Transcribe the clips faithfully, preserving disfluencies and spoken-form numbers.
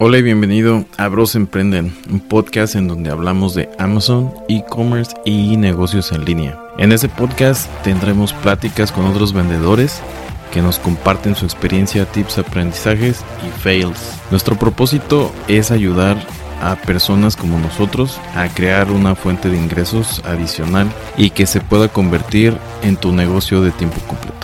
Hola y bienvenido a Bros Emprenden, un podcast en donde hablamos de Amazon, e-commerce y negocios en línea. En este podcast tendremos pláticas con otros vendedores que nos comparten su experiencia, tips, aprendizajes y fails. Nuestro propósito es ayudar a personas como nosotros a crear una fuente de ingresos adicional y que se pueda convertir en tu negocio de tiempo completo.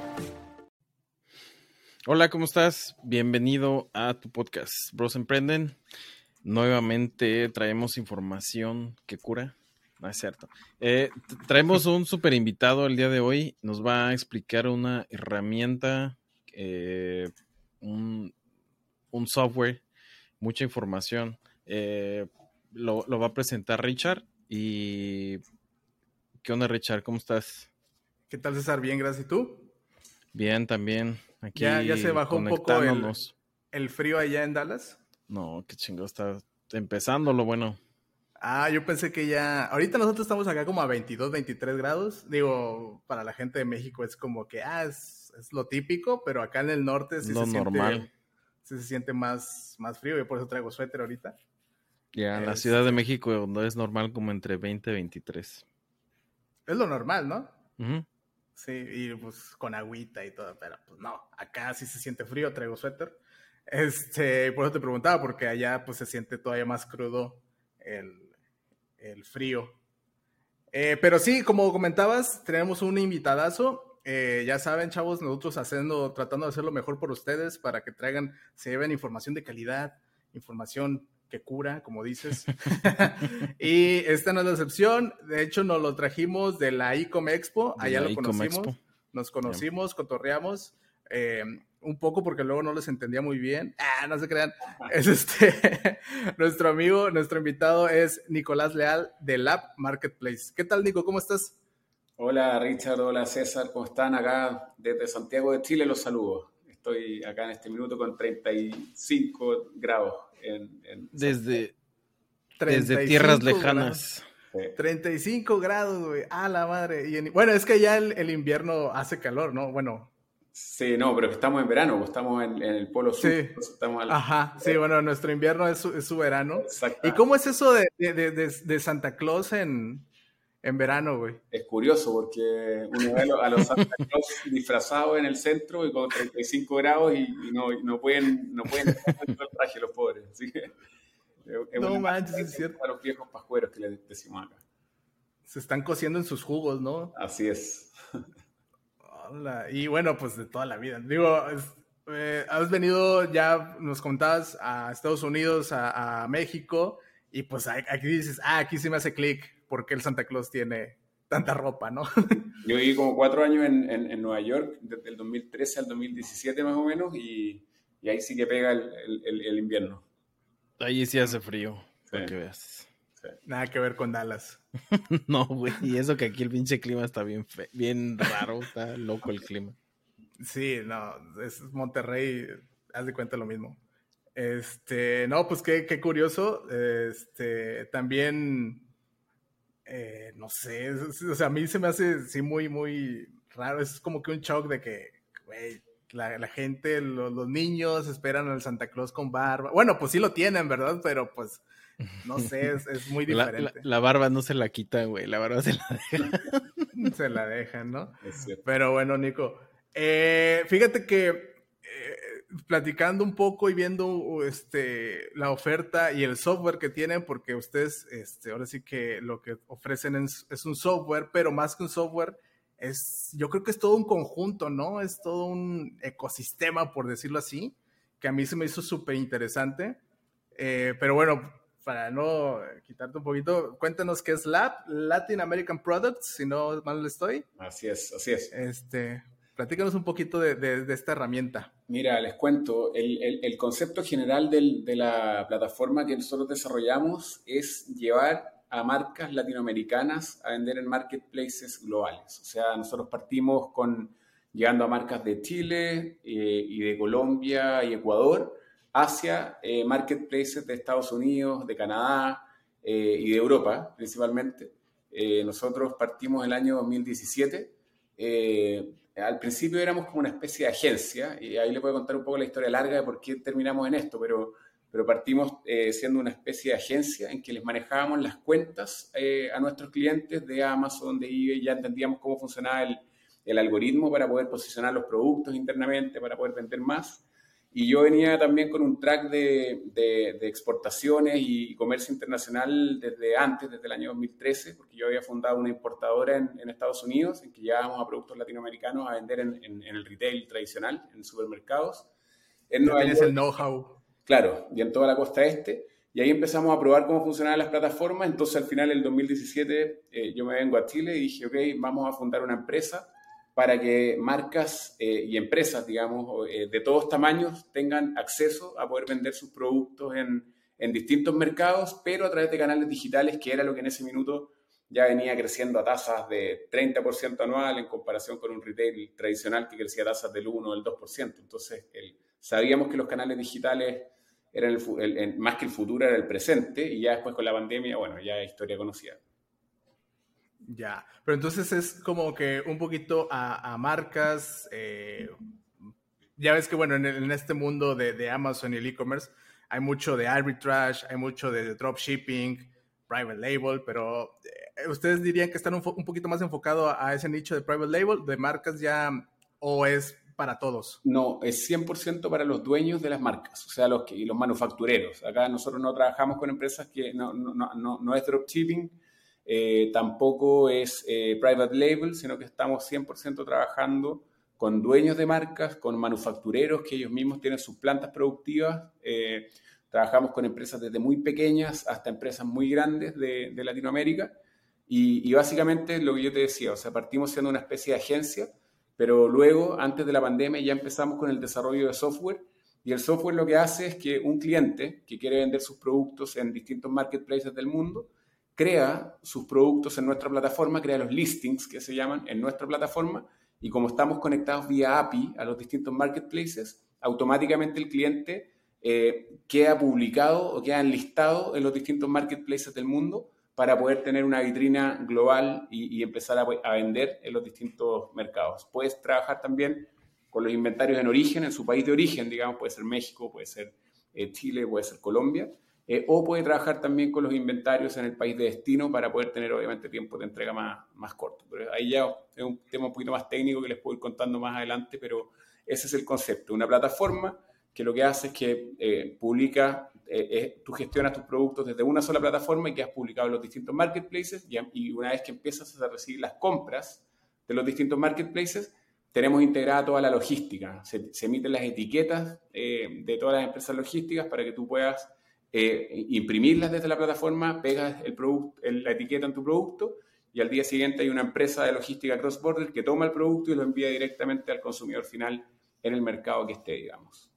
Hola, ¿cómo estás? Bienvenido a tu podcast, Bros Emprenden. Nuevamente traemos información que cura. No es cierto. Eh, traemos un super invitado el día de hoy. Nos va a explicar una herramienta, eh, un, un software, mucha información. Eh, lo, lo va a presentar Richard. Y ¿qué onda, Richard? ¿Cómo estás? ¿Qué tal, César? Bien, gracias. ¿Y tú? Bien, también. Aquí ¿Ya, ya se bajó un poco el, el frío allá en Dallas? No, qué chingo, está empezando lo bueno. Ah, yo pensé que ya... Ahorita nosotros estamos acá como a veintidós, veintitrés grados. Digo, para la gente de México es como que, ah, es, es lo típico, pero acá en el norte sí lo se normal. siente, sí se siente más, más frío. Yo por eso traigo suéter ahorita. Ya, en la este... Ciudad de México no es normal como entre veinte y veintitrés. Es lo normal, ¿no? Uh-huh. Sí, y pues con agüita y todo, pero pues no, acá sí se siente frío, traigo suéter. Este, por eso te preguntaba, porque allá pues se siente todavía más crudo el, el frío. Eh, pero sí, como comentabas, tenemos un invitadazo. Eh, ya saben, chavos, nosotros haciendo, tratando de hacer lo mejor por ustedes para que traigan, se lleven información de calidad, información que cura, como dices. Y esta no es la excepción. De hecho, nos lo trajimos de la E-Com Expo. De Allá lo conocimos. Expo. Nos conocimos, yeah. cotorreamos. Eh, un poco porque luego no les entendía muy bien. Ah, no se crean. Es este, nuestro amigo, nuestro invitado es Nicolás Leal de Lab Marketplace. ¿Qué tal, Nico? ¿Cómo estás? Hola, Richard. Hola, César. ¿Cómo están? Acá desde Santiago de Chile los saludo. Estoy acá en este minuto con treinta y cinco grados. En, en desde, desde tierras lejanas. Sí. treinta y cinco grados, güey. Ah, la madre. Y en, bueno, es que ya el, el invierno hace calor, ¿no? Bueno. Sí, no, pero estamos en verano, estamos en, en el polo sur. Sí. Estamos al... Ajá, sí, bueno, nuestro invierno es su, es su verano. ¿Y cómo es eso de, de, de, de Santa Claus en, en verano, güey? Es curioso porque uno ve a los Santa Claus disfrazados en el centro y con treinta y cinco grados y, y no, y no pueden no pueden el traje los pobres. Así que es no manches, es cierto. A los viejos pascueros que les decimos acá. Se están cociendo en sus jugos, ¿no? Así es. Hola. Y bueno, pues de toda la vida. Digo, eh, has venido, ya nos contabas, a Estados Unidos, a, a México, y pues aquí dices, ah, aquí sí me hace clic. ¿Por qué el Santa Claus tiene tanta ropa, no? Yo viví como cuatro años en, en, en Nueva York, desde el dos mil trece al dos mil diecisiete más o menos, y, y ahí sí que pega el, el, el invierno. Ahí sí hace frío, sí. Para que veas. Sí. Nada que ver con Dallas. No, güey, y eso que aquí el pinche clima está bien, fe- bien raro, está loco el clima. Sí, no, es Monterrey, haz de cuenta lo mismo. Este, no, pues qué, qué curioso, este, también... Eh, no sé, o sea, a mí se me hace sí muy, muy raro, es como que un shock de que, güey, la, la gente, lo, los niños esperan al Santa Claus con barba, bueno, pues sí lo tienen, ¿verdad? Pero pues, no sé, es, es muy diferente. La, la, la barba no se la quita, güey, la barba se la dejan. Se la dejan, ¿no? Pero bueno, Nico, eh, fíjate que eh, platicando un poco y viendo este, la oferta y el software que tienen, porque ustedes, este, ahora sí que lo que ofrecen es, es un software, pero más que un software, es, yo creo que es todo un conjunto, ¿no? Es todo un ecosistema, por decirlo así, que a mí se me hizo súper interesante. Eh, pero bueno, para no quitarte un poquito, cuéntanos qué es Lab, Latin American Products, si no mal le estoy. Así es, así es. Este... Platícanos un poquito de, de, de esta herramienta. Mira, les cuento, el, el, el concepto general del, de la plataforma que nosotros desarrollamos es llevar a marcas latinoamericanas a vender en marketplaces globales. O sea, nosotros partimos con llegando a marcas de Chile eh, y de Colombia y Ecuador hacia eh, marketplaces de Estados Unidos, de Canadá eh, y de Europa principalmente. Eh, nosotros partimos el año dos mil diecisiete. Eh, Al principio éramos como una especie de agencia, y ahí le puedo contar un poco la historia larga de por qué terminamos en esto, pero pero partimos eh, siendo una especie de agencia en que les manejábamos las cuentas eh, a nuestros clientes de Amazon, de eBay, ya entendíamos cómo funcionaba el, el algoritmo para poder posicionar los productos internamente, para poder vender más. Y yo venía también con un track de, de, de exportaciones y comercio internacional desde antes, desde el año dos mil trece, porque yo había fundado una importadora en, en Estados Unidos, en que llevábamos a productos latinoamericanos a vender en, en, en el retail tradicional, en supermercados. En ya tienes el know-how. Claro, y en toda la costa este. Y ahí empezamos a probar cómo funcionaban las plataformas. Entonces, al final, del dos mil diecisiete, eh, yo me vengo a Chile y dije, ok, vamos a fundar una empresa para que marcas eh, y empresas, digamos, eh, de todos tamaños tengan acceso a poder vender sus productos en, en distintos mercados, pero a través de canales digitales, que era lo que en ese minuto ya venía creciendo a tasas de treinta por ciento anual en comparación con un retail tradicional que crecía a tasas del uno o del dos por ciento. Entonces, el, sabíamos que los canales digitales eran el, el, el, más que el futuro, era el presente, y ya después con la pandemia, bueno, ya es historia conocida. Ya, pero entonces es como que un poquito a, a marcas, eh, ya ves que bueno, en, en este mundo de, de Amazon y el e-commerce hay mucho de arbitrage, hay mucho de, de dropshipping, private label, pero eh, ¿ustedes dirían que están un, un poquito más enfocados a, a ese nicho de private label, de marcas ya, o es para todos? No, es cien por ciento para los dueños de las marcas, o sea, los, que, los manufactureros. Acá nosotros no trabajamos con empresas que no, no, no, no es dropshipping, Eh, tampoco es eh, private label, sino que estamos cien por ciento trabajando con dueños de marcas, con manufactureros que ellos mismos tienen sus plantas productivas. Eh, trabajamos con empresas desde muy pequeñas hasta empresas muy grandes de, de Latinoamérica. Y, y básicamente lo que yo te decía, o sea, partimos siendo una especie de agencia, pero luego, antes de la pandemia, ya empezamos con el desarrollo de software. Y el software lo que hace es que un cliente que quiere vender sus productos en distintos marketplaces del mundo crea sus productos en nuestra plataforma, crea los listings que se llaman en nuestra plataforma, y como estamos conectados vía A P I a los distintos marketplaces, automáticamente el cliente eh, queda publicado o queda enlistado en los distintos marketplaces del mundo para poder tener una vitrina global y, y empezar a, a vender en los distintos mercados. Puedes trabajar también con los inventarios en origen, en su país de origen, digamos, puede ser México, puede ser eh, Chile, puede ser Colombia, Eh, o puede trabajar también con los inventarios en el país de destino para poder tener, obviamente, tiempo de entrega más, más corto. Pero ahí ya es un tema un poquito más técnico que les puedo ir contando más adelante, pero ese es el concepto. Una plataforma que lo que hace es que eh, publica, eh, eh, tú gestionas tus productos desde una sola plataforma y que has publicado en los distintos marketplaces, y, y una vez que empiezas a recibir las compras de los distintos marketplaces, tenemos integrada toda la logística. Se, se emiten las etiquetas eh, de todas las empresas logísticas para que tú puedas Eh, imprimirlas desde la plataforma, pegas el producto, el, la etiqueta en tu producto, y al día siguiente hay una empresa de logística cross-border que toma el producto y lo envía directamente al consumidor final en el mercado que esté, digamos.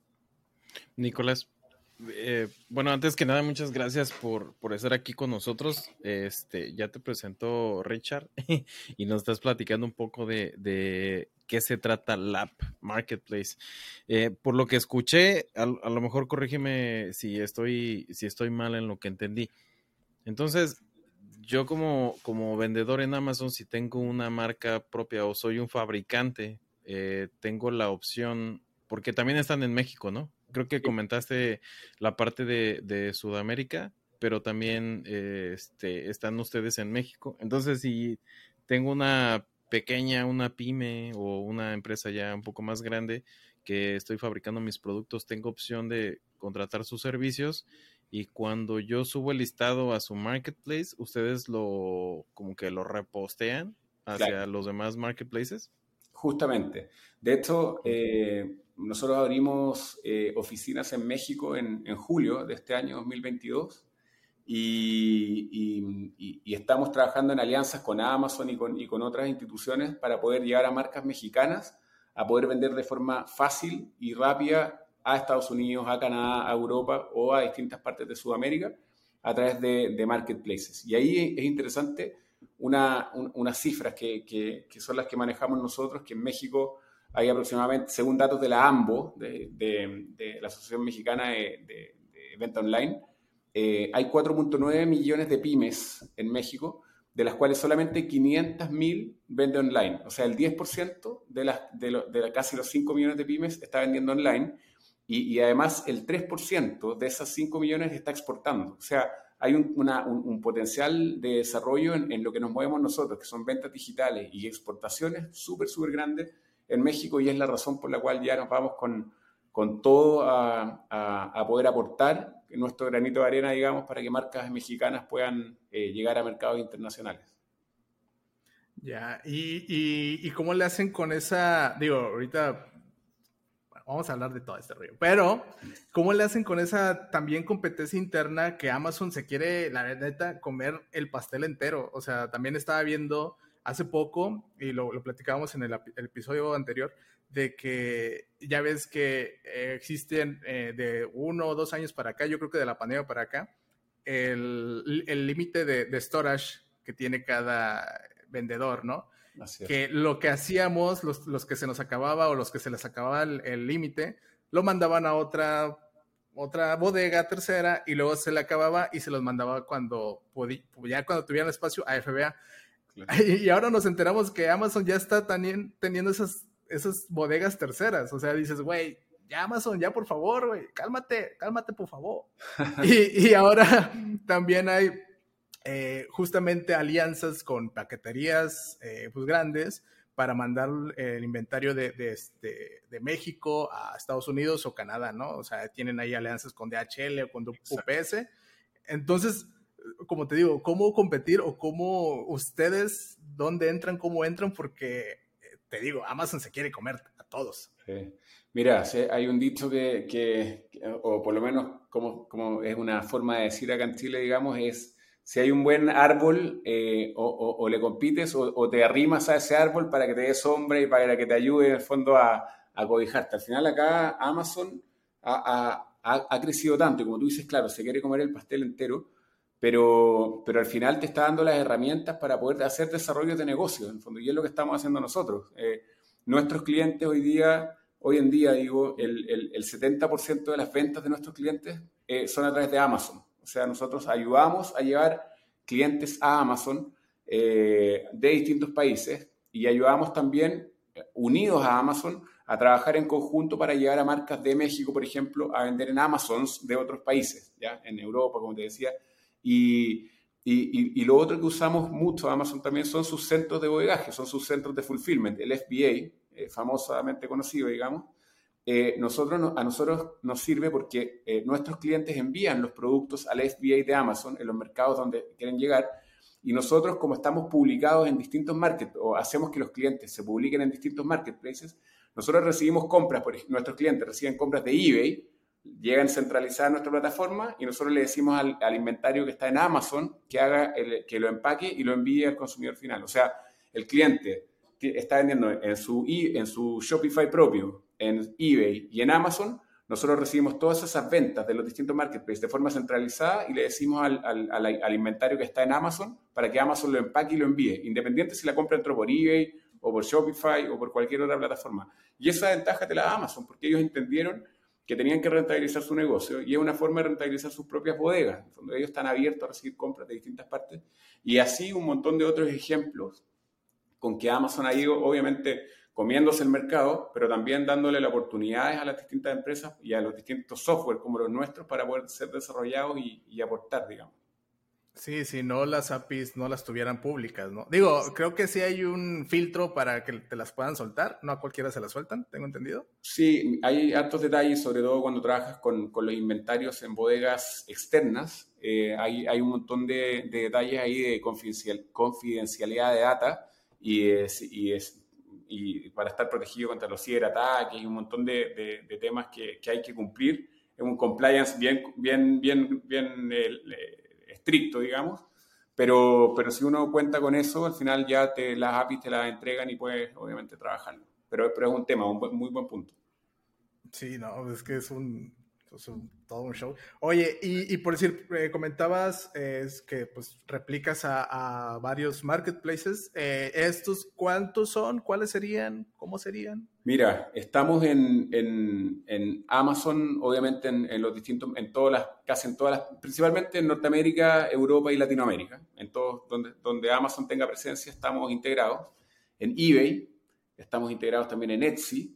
Nicolás, eh, bueno, antes que nada, muchas gracias por, por estar aquí con nosotros. Este, ya te presento Richard y nos estás platicando un poco de, de qué se trata Lap Marketplace. Eh, por lo que escuché, a, a lo mejor corrígeme si estoy, si estoy mal en lo que entendí. Entonces, yo como, como vendedor en Amazon, si tengo una marca propia o soy un fabricante, eh, tengo la opción, porque también están en México, ¿no? Creo que comentaste la parte de, de Sudamérica, pero también eh, este, están ustedes en México. Entonces, si tengo una pequeña, una pyme o una empresa ya un poco más grande que estoy fabricando mis productos, tengo opción de contratar sus servicios, y cuando yo subo el listado a su marketplace, ustedes lo como que lo repostean hacia claro. los demás marketplaces. Justamente. De hecho, eh, nosotros abrimos eh, oficinas en México en, en julio de este año dos mil veintidós y, y, y, y estamos trabajando en alianzas con Amazon y con, y con otras instituciones para poder llegar a marcas mexicanas a poder vender de forma fácil y rápida a Estados Unidos, a Canadá, a Europa o a distintas partes de Sudamérica a través de, de marketplaces. Y ahí es interesante una, un, unas cifras que, que, que son las que manejamos nosotros, que en México hay aproximadamente, según datos de la AMBO, de, de, de la Asociación Mexicana de, de, de Venta Online, eh, hay cuatro punto nueve millones de pymes en México, de las cuales solamente quinientas mil venden online. O sea, el diez por ciento de, las, de, lo, de la, casi los cinco millones de pymes está vendiendo online. y, y además el tres por ciento de esas cinco millones está exportando. O sea, hay un, una, un, un potencial de desarrollo en, en lo que nos movemos nosotros, que son ventas digitales y exportaciones súper, súper grandes en México, y es la razón por la cual ya nos vamos con, con todo a, a, a poder aportar nuestro granito de arena, digamos, para que marcas mexicanas puedan eh, llegar a mercados internacionales. Ya, y, y, y cómo le hacen con esa, digo, ahorita vamos a hablar de todo este rollo, pero ¿cómo le hacen con esa también competencia interna que Amazon se quiere, la neta, comer el pastel entero? O sea, también estaba viendo hace poco, y lo, lo platicábamos en el, el episodio anterior, de que ya ves que eh, existen eh, de uno o dos años para acá, yo creo que de la pandemia para acá, el límite de, de storage que tiene cada vendedor, ¿no? Así es. Que lo que hacíamos, los, los que se nos acababa o los que se les acababa el límite, lo mandaban a otra, otra bodega tercera y luego se le acababa y se los mandaba cuando podía, ya cuando tuvieran espacio a F B A. Claro. Y, y ahora nos enteramos que Amazon ya está también teniendo esas, esas bodegas terceras. O sea, dices, güey, ya Amazon, ya por favor, güey, cálmate, cálmate por favor. y, y ahora también hay Eh, justamente alianzas con paqueterías eh, pues grandes para mandar el inventario de, de, este, de México a Estados Unidos o Canadá, ¿no? O sea, tienen ahí alianzas con D H L o con U P S. Exacto. Entonces, como te digo, ¿cómo competir o cómo ustedes, dónde entran, cómo entran? Porque, te digo, Amazon se quiere comer a todos. Sí. Mira, hay un dicho que, que o por lo menos como, como es una forma de decir acá en Chile, digamos, es: si hay un buen árbol, eh, o, o, o le compites o, o te arrimas a ese árbol para que te dé sombra y para que te ayude en el fondo a, a cobijarte. Al final acá Amazon ha, ha, ha crecido tanto y, como tú dices, claro, se quiere comer el pastel entero, pero, pero al final te está dando las herramientas para poder hacer desarrollos de negocio, en el fondo, y es lo que estamos haciendo nosotros. Eh, nuestros clientes hoy día, hoy en día, digo, el, el, el setenta por ciento de las ventas de nuestros clientes eh, son a través de Amazon. O sea, nosotros ayudamos a llevar clientes a Amazon eh, de distintos países, y ayudamos también, unidos a Amazon, a trabajar en conjunto para llevar a marcas de México, por ejemplo, a vender en Amazons de otros países, ¿ya? En Europa, como te decía. Y, y, y lo otro que usamos mucho Amazon también son sus centros de bodegaje, son sus centros de fulfillment, el F B A, eh, famosamente conocido, digamos. Eh, nosotros, a nosotros nos sirve porque eh, nuestros clientes envían los productos al F B A de Amazon en los mercados donde quieren llegar, y nosotros, como estamos publicados en distintos markets, o hacemos que los clientes se publiquen en distintos marketplaces, nosotros recibimos compras, por ejemplo, nuestros clientes reciben compras de eBay, llegan centralizadas a nuestra plataforma, y nosotros le decimos al, al inventario que está en Amazon que haga el, que lo empaque y lo envíe al consumidor final. O sea, el cliente está vendiendo en su, en su Shopify propio, en eBay y en Amazon. Nosotros recibimos todas esas ventas de los distintos marketplaces de forma centralizada y le decimos al, al, al, al inventario que está en Amazon para que Amazon lo empaque y lo envíe, independiente si la compra entró por eBay o por Shopify o por cualquier otra plataforma. Y esa ventaja te la da Amazon, porque ellos entendieron que tenían que rentabilizar su negocio, y es una forma de rentabilizar sus propias bodegas. En fondo, ellos están abiertos a recibir compras de distintas partes, y así un montón de otros ejemplos con que Amazon ha ido, obviamente, comiéndose el mercado, pero también dándole las oportunidades a las distintas empresas y a los distintos software como los nuestros para poder ser desarrollados y, y aportar, digamos. Sí, si no las A P Is no las tuvieran públicas, ¿no? Digo, creo que sí hay un filtro para que te las puedan soltar, no a cualquiera se las sueltan, ¿tengo entendido? Sí, hay hartos detalles, sobre todo cuando trabajas con, con los inventarios en bodegas externas. Eh, hay, hay un montón de, de detalles ahí de confidencial, confidencialidad de data y, es, y, es, y para estar protegido contra los ciberataques y un montón de, de, de temas que, que hay que cumplir. Es un compliance bien, bien, bien, bien eh, estricto, digamos, pero, pero si uno cuenta con eso, al final ya te, las A P Is te las entregan y puedes obviamente trabajarlo. Pero, pero es un tema, un buen, muy buen punto. Sí, no, es que es un, es un todo un show. Oye, y, y por decir, eh, comentabas eh, es que pues replicas a, a varios marketplaces. Eh, ¿Estos cuántos son? ¿Cuáles serían? ¿Cómo serían? Mira, estamos en, en, en Amazon, obviamente en, en los distintos, en todas las, casi en todas las, principalmente en Norteamérica, Europa y Latinoamérica. En todos donde, donde Amazon tenga presencia estamos integrados. En eBay estamos integrados también en Etsy,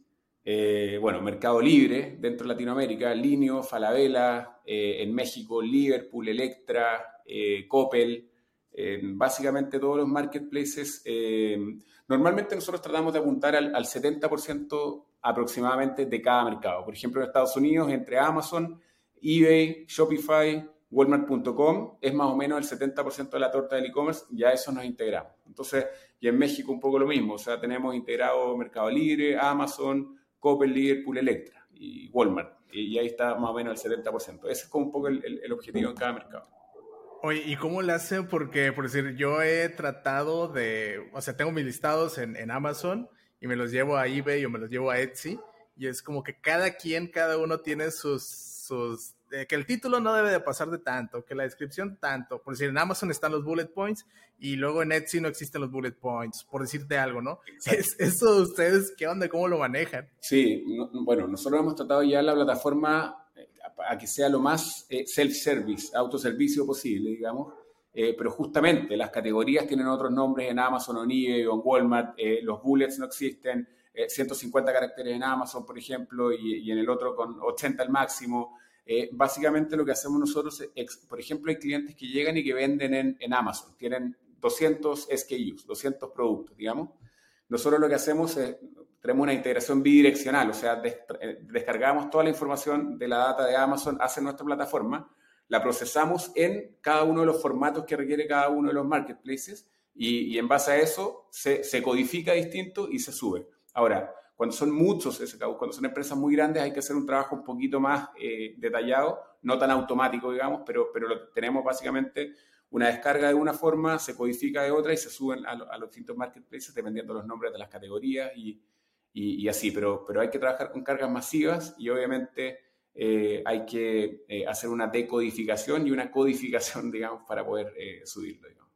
Eh, bueno, Mercado Libre dentro de Latinoamérica, Linio, Falabella, eh, en México, Liverpool, Electra, eh, Coppel, eh, básicamente todos los marketplaces. Eh, normalmente nosotros tratamos de apuntar al, al setenta por ciento aproximadamente de cada mercado. Por ejemplo, en Estados Unidos, entre Amazon, eBay, Shopify, Walmart punto com, es más o menos el setenta por ciento de la torta del e-commerce, ya eso nos integramos. Entonces, y en México un poco lo mismo, o sea, tenemos integrado Mercado Libre, Amazon, Coppel, Liverpool, Electra y Walmart, y, y ahí está más o menos el setenta por ciento. Ese es como un poco el, el, el objetivo en cada mercado. Oye, ¿y cómo le hacen? Porque, por decir, yo he tratado de, o sea, tengo mis listados en, en Amazon y me los llevo a eBay o me los llevo a Etsy, y es como que cada quien, cada uno tiene sus, sus eh, que el título no debe de pasar de tanto, que la descripción tanto. Por decir, en Amazon están los bullet points y luego en Etsy no existen los bullet points, por decirte algo, ¿no? Es, eso, ¿ustedes qué onda? ¿Cómo lo manejan? Sí, no, bueno, nosotros hemos tratado ya la plataforma a que sea lo más eh, self-service, autoservicio posible, digamos, eh, pero justamente las categorías tienen otros nombres en Amazon o en eBay o en Walmart, eh, los bullets no existen, eh, ciento cincuenta caracteres en Amazon, por ejemplo, y, y en el otro con ochenta al máximo. Eh, básicamente lo que hacemos nosotros, es, por ejemplo, hay clientes que llegan y que venden en, en Amazon, tienen doscientos S K Us, doscientos productos, digamos. Nosotros lo que hacemos es, tenemos una integración bidireccional, o sea, des, descargamos toda la información de la data de Amazon hacia nuestra plataforma, la procesamos en cada uno de los formatos que requiere cada uno de los marketplaces y, y en base a eso se, se codifica distinto y se sube. Ahora, cuando son muchos S K Us, cuando son empresas muy grandes, hay que hacer un trabajo un poquito más eh, detallado, no tan automático, digamos, pero, pero lo, tenemos básicamente una descarga de una forma, se codifica de otra y se suben a, lo, a los distintos marketplaces dependiendo de los nombres de las categorías y, y, y así, pero, pero hay que trabajar con cargas masivas y obviamente eh, hay que eh, hacer una decodificación y una codificación, digamos, para poder eh, subirlo, digamos.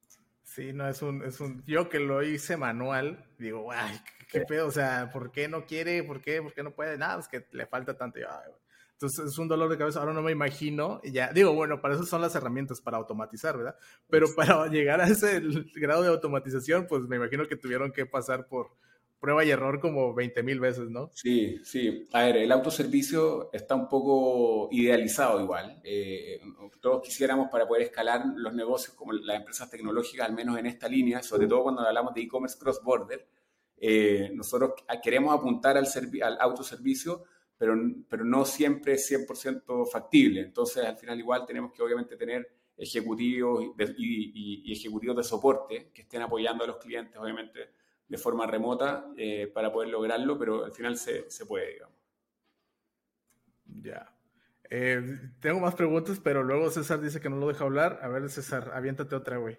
Sí, no, es un, es un, yo que lo hice manual, digo, ay, qué pedo, o sea, ¿por qué no quiere? ¿Por qué? ¿Por qué no puede? Nada, es que le falta tanto. Yo, ay, entonces es un dolor de cabeza, ahora no me imagino, y ya, digo, bueno, para eso son las herramientas, para automatizar, ¿verdad? Pero para llegar a ese grado de automatización, pues me imagino que tuvieron que pasar por prueba y error como veinte mil veces, ¿no? Sí, sí. A ver, el autoservicio está un poco idealizado igual. Eh, todos quisiéramos para poder escalar los negocios como las empresas tecnológicas, al menos en esta línea, sobre todo cuando hablamos de e-commerce cross-border, eh, nosotros queremos apuntar al, al autoservicio, pero, pero no siempre es cien por ciento factible. Entonces, al final igual tenemos que obviamente tener ejecutivos y, y, y ejecutivos de soporte que estén apoyando a los clientes, obviamente, de forma remota eh, para poder lograrlo, pero al final se, se puede, digamos. Ya. Eh, tengo más preguntas, pero luego César dice que no lo deja hablar. A ver, César, aviéntate otra, güey.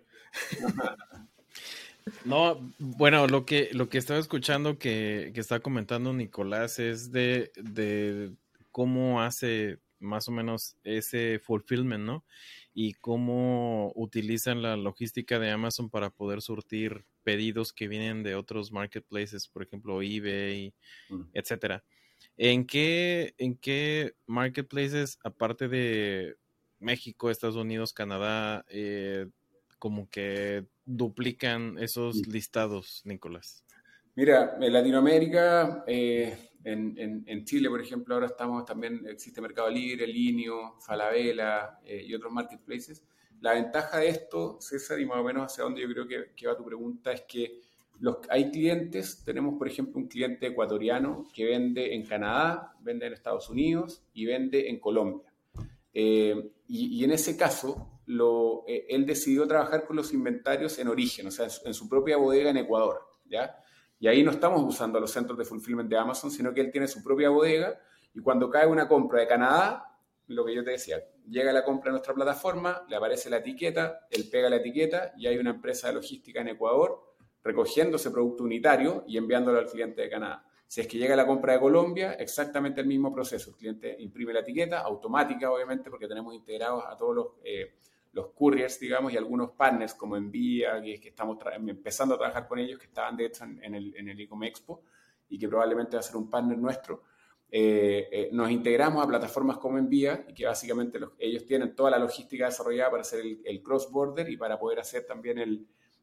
No, bueno, lo que, lo que estaba escuchando que, que está comentando Nicolás es de, de cómo hace más o menos ese fulfillment, ¿no? Y cómo utilizan la logística de Amazon para poder surtir pedidos que vienen de otros marketplaces, por ejemplo, eBay, mm. etcétera. ¿En qué, en qué marketplaces, aparte de México, Estados Unidos, Canadá, eh, como que duplican esos mm. listados, Nicolás? Mira, en Latinoamérica, eh, en, en, en Chile, por ejemplo, ahora estamos también, existe Mercado Libre, Linio, Falabella eh, y otros marketplaces. La ventaja de esto, César, y más o menos hacia donde yo creo que, que va tu pregunta, es que los, hay clientes, tenemos por ejemplo un cliente ecuatoriano que vende en Canadá, vende en Estados Unidos y vende en Colombia. Eh, y, y en ese caso, lo, eh, él decidió trabajar con los inventarios en origen, o sea, en su, en su propia bodega en Ecuador, ¿ya? Y ahí no estamos usando los centros de fulfillment de Amazon, sino que él tiene su propia bodega y cuando cae una compra de Canadá, lo que yo te decía, llega la compra a nuestra plataforma, le aparece la etiqueta, él pega la etiqueta y hay una empresa de logística en Ecuador recogiendo ese producto unitario y enviándolo al cliente de Canadá. Si es que llega la compra de Colombia, exactamente el mismo proceso. El cliente imprime la etiqueta, automática obviamente, porque tenemos integrados a todos los... Eh, los couriers, digamos, y algunos partners como Envía, que, que estamos empezando a trabajar con ellos, que estaban de hecho en, en el, en el E-Com Expo y que probablemente va a ser un partner nuestro. Eh, eh, nos integramos a plataformas como Envía y que básicamente los, ellos tienen toda la logística desarrollada para hacer el, el cross-border y para poder hacer también el,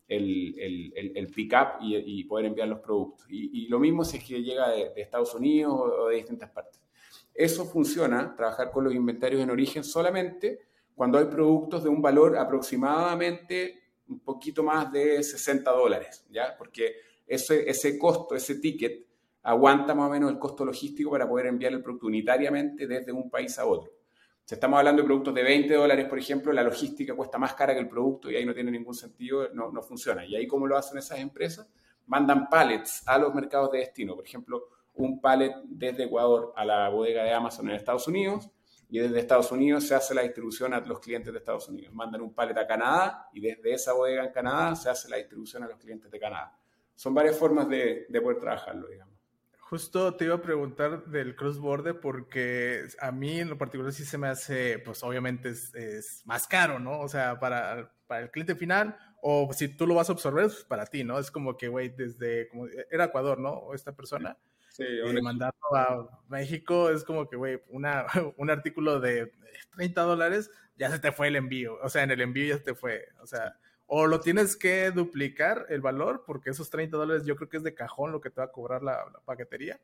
el, el, el, el pick-up y, y poder enviar los productos. Y, y lo mismo si es que llega de, de Estados Unidos o, o de distintas partes. Eso funciona, trabajar con los inventarios en origen, solamente cuando hay productos de un valor aproximadamente un poquito más de sesenta dólares, ¿ya? Porque ese, ese costo, ese ticket, aguanta más o menos el costo logístico para poder enviar el producto unitariamente desde un país a otro. Si estamos hablando de productos de veinte dólares, por ejemplo, la logística cuesta más cara que el producto y ahí no tiene ningún sentido, no, no funciona. Y ahí, ¿cómo lo hacen esas empresas? Mandan pallets a los mercados de destino. Por ejemplo, un pallet desde Ecuador a la bodega de Amazon en Estados Unidos, y desde Estados Unidos se hace la distribución a los clientes de Estados Unidos. Mandan un pallet a Canadá y desde esa bodega en Canadá se hace la distribución a los clientes de Canadá. Son varias formas de, de poder trabajarlo, digamos. Justo te iba a preguntar del cross-border porque a mí en lo particular sí se me hace, pues obviamente es, es más caro, ¿no? O sea, para, para el cliente final, o si tú lo vas a absorber, pues para ti, ¿no? Es como que, güey, desde, como, era Ecuador, ¿no? O esta persona. Sí, y mandarlo a México es como que, güey, una, un artículo de treinta dólares, ya se te fue el envío. O sea, en el envío ya se te fue. O sea, o lo tienes que duplicar el valor, porque esos treinta dólares yo creo que es de cajón lo que te va a cobrar la, la paquetería.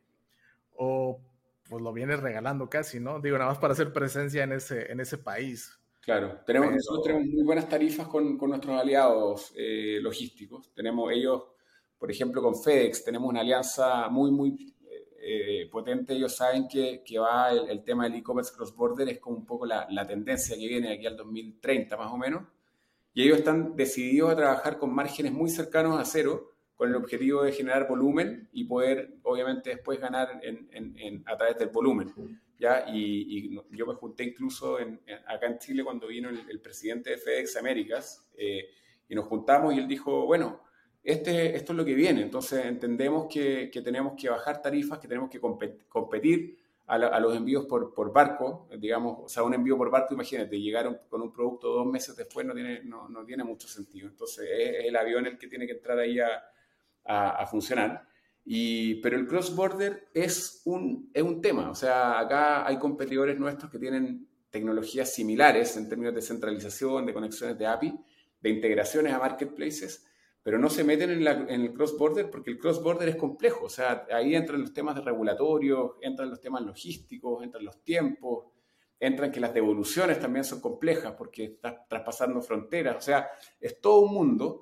O pues lo vienes regalando casi, ¿no? Digo, nada más para hacer presencia en ese, en ese país. Claro, tenemos, Pero... nosotros tenemos muy buenas tarifas con, con nuestros aliados eh, logísticos. Tenemos ellos, por ejemplo, con FedEx, tenemos una alianza muy, muy... Eh, potente. Ellos saben que, que va el, el tema del e-commerce cross-border es como un poco la, la tendencia que viene de aquí al dos mil treinta más o menos, y ellos están decididos a trabajar con márgenes muy cercanos a cero, con el objetivo de generar volumen y poder obviamente después ganar en, en, en, a través del volumen, ¿ya? Y, y yo me junté incluso en, en, acá en Chile cuando vino el, el presidente de FedEx Américas, eh, y nos juntamos y él dijo, bueno, Este, esto es lo que viene, entonces entendemos que, que tenemos que bajar tarifas, que tenemos que competir a, la, a los envíos por, por barco, digamos, o sea, un envío por barco, imagínate, llegar un, con un producto dos meses después no tiene, no, no tiene mucho sentido, entonces es, es el avión el que tiene que entrar ahí a, a, a funcionar, y, pero el cross-border es un, es un tema, o sea, acá hay competidores nuestros que tienen tecnologías similares en términos de centralización, de conexiones de A P I, de integraciones a marketplaces, pero no se meten en, la, en el cross-border porque el cross-border es complejo. O sea, ahí entran los temas de regulatorios, entran los temas logísticos, entran los tiempos, entran que las devoluciones también son complejas porque estás traspasando fronteras. O sea, es todo un mundo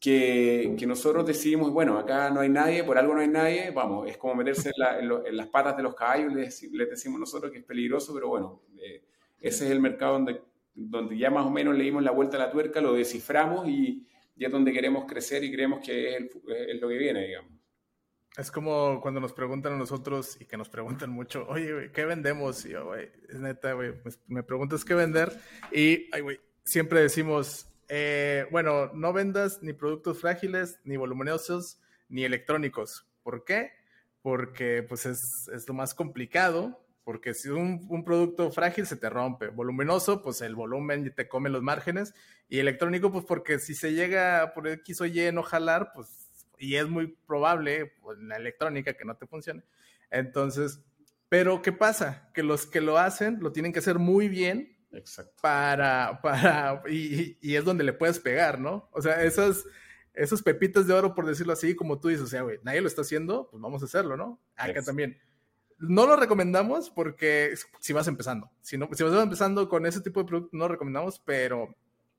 que, que nosotros decidimos, bueno, acá no hay nadie, por algo no hay nadie, vamos, es como meterse en, la, en, lo, en las patas de los caballos, les, les decimos nosotros que es peligroso, pero bueno, eh, ese es el mercado donde, donde ya más o menos le dimos la vuelta a la tuerca, lo desciframos y y es donde queremos crecer y creemos que es, el, es lo que viene, digamos. Es como cuando nos preguntan a nosotros y que nos preguntan mucho, oye, güey, ¿qué vendemos? Y yo, güey, es neta, güey, pues, me preguntas qué vender y, ay, güey, siempre decimos, eh, bueno, no vendas ni productos frágiles, ni voluminosos, ni electrónicos. ¿Por qué? Porque, pues, es, es lo más complicado. Porque si un, un producto frágil se te rompe, voluminoso, pues el volumen te come los márgenes, y electrónico, pues porque si se llega por X o Y no jalar, pues, y es muy probable, pues, la electrónica que no te funcione. Entonces, pero ¿qué pasa? Que los que lo hacen, lo tienen que hacer muy bien. Exacto. Para, para, y, y es donde le puedes pegar, ¿no? O sea, esas, esos pepitas de oro, por decirlo así, como tú dices, o sea, güey, nadie lo está haciendo, pues vamos a hacerlo, ¿no? Acá Exacto. También. No lo recomendamos porque si vas empezando, si, no, si vas empezando con ese tipo de producto, no lo recomendamos, pero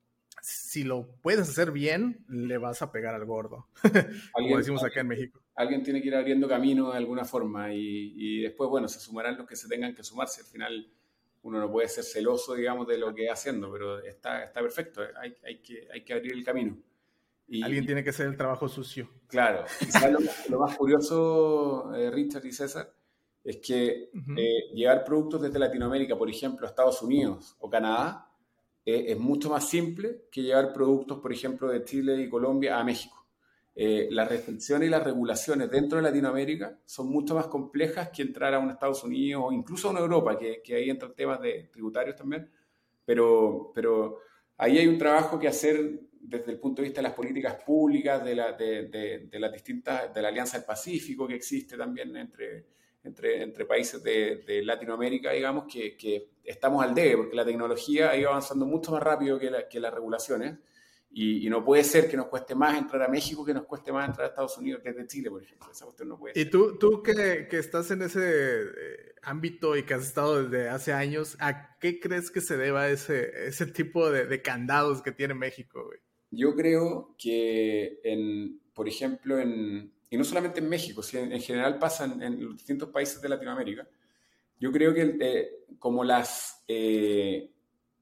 si lo puedes hacer bien, le vas a pegar al gordo, como decimos acá en México. Alguien tiene que ir abriendo camino de alguna forma y, y después, bueno, se sumarán los que se tengan que sumarse. Al final uno no puede ser celoso, digamos, de lo que está haciendo, pero está, está perfecto, hay, hay, que, hay que abrir el camino. Y, alguien tiene que hacer el trabajo sucio. Claro, quizás lo, lo más curioso, eh, Richard y César, es que uh-huh. eh, llevar productos desde Latinoamérica, por ejemplo, a Estados Unidos o Canadá, eh, es mucho más simple que llevar productos, por ejemplo, de Chile y Colombia a México. Eh, las restricciones y las regulaciones dentro de Latinoamérica son mucho más complejas que entrar a un Estados Unidos o incluso a una Europa, que, que ahí entran temas de tributarios también, pero, pero ahí hay un trabajo que hacer desde el punto de vista de las políticas públicas, de la, de, de, de las distintas, de la Alianza del Pacífico que existe también entre... Entre, entre países de, de Latinoamérica, digamos, que, que estamos al debe, porque la tecnología ha ido avanzando mucho más rápido que, la, que las regulaciones, Y, y no puede ser que nos cueste más entrar a México que nos cueste más entrar a Estados Unidos desde Chile, por ejemplo. Esa cuestión no puede ser. Y tú, tú que, que estás en ese eh, ámbito y que has estado desde hace años, ¿a qué crees que se deba ese, ese tipo de, de candados que tiene México, güey? Yo creo que, en, por ejemplo, en, y no solamente en México, sino en, en general pasa en, en los distintos países de Latinoamérica, yo creo que eh, como las... Eh,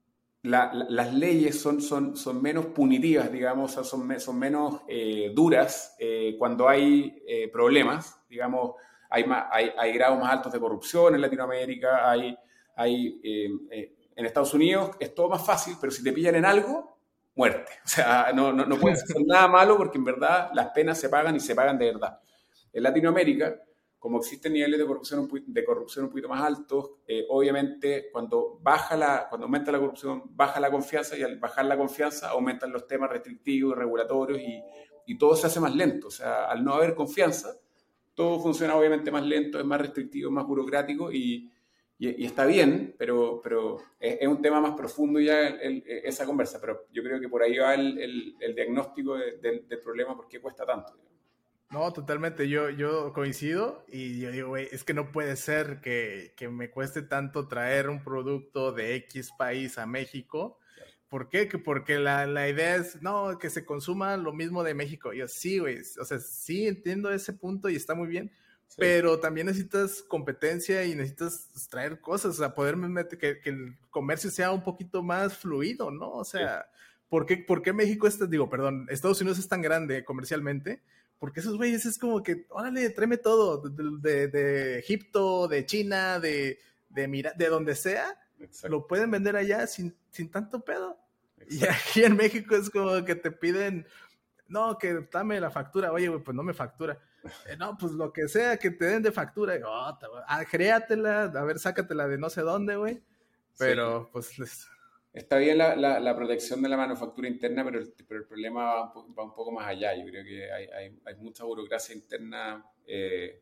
La, la, las leyes son, son, son menos punitivas, digamos, son, son menos eh, duras eh, cuando hay eh, problemas, digamos, hay, más, hay, hay grados más altos de corrupción en Latinoamérica, hay, hay eh, eh, en Estados Unidos es todo más fácil, pero si te pillan en algo, muerte. O sea, no, no, no puedes hacer nada malo porque en verdad las penas se pagan y se pagan de verdad. En Latinoamérica, como existen niveles de corrupción, de corrupción un poquito más altos, eh, obviamente cuando, baja la, cuando aumenta la corrupción, baja la confianza y al bajar la confianza aumentan los temas restrictivos, regulatorios y, y todo se hace más lento. O sea, al no haber confianza, todo funciona obviamente más lento, es más restrictivo, más burocrático y, y, y está bien, pero, pero es, es un tema más profundo ya el, el, esa conversa. Pero yo creo que por ahí va el, el, el diagnóstico de, de, del problema, por qué cuesta tanto. No, totalmente, yo, yo coincido y yo digo, güey, es que no puede ser que, que me cueste tanto traer un producto de X país a México. ¿Por qué? Que porque la, la idea es, no, que se consuma lo mismo de México. Yo, sí, güey, o sea, sí entiendo ese punto y está muy bien, sí. Pero también necesitas competencia y necesitas traer cosas, o sea, poder meter, que, que el comercio sea un poquito más fluido, ¿no? O sea, sí. ¿por qué, por qué México es, digo, perdón, Estados Unidos es tan grande comercialmente? Porque esos güeyes es como que, órale, tráeme todo, de, de, de Egipto, de China, de, de, Mira, de donde sea, exacto. Lo pueden vender allá sin, sin tanto pedo. Exacto. Y aquí en México es como que te piden, no, que dame la factura, oye, güey, pues no me factura. Eh, no, pues lo que sea que te den de factura, oh, ah, créatela, a ver, sácatela de no sé dónde, güey. Pero, sí. Pues... Les... Está bien la, la, la protección de la manufactura interna, pero el, pero el problema va un, va un poco más allá. Yo creo que hay, hay, hay mucha burocracia interna eh,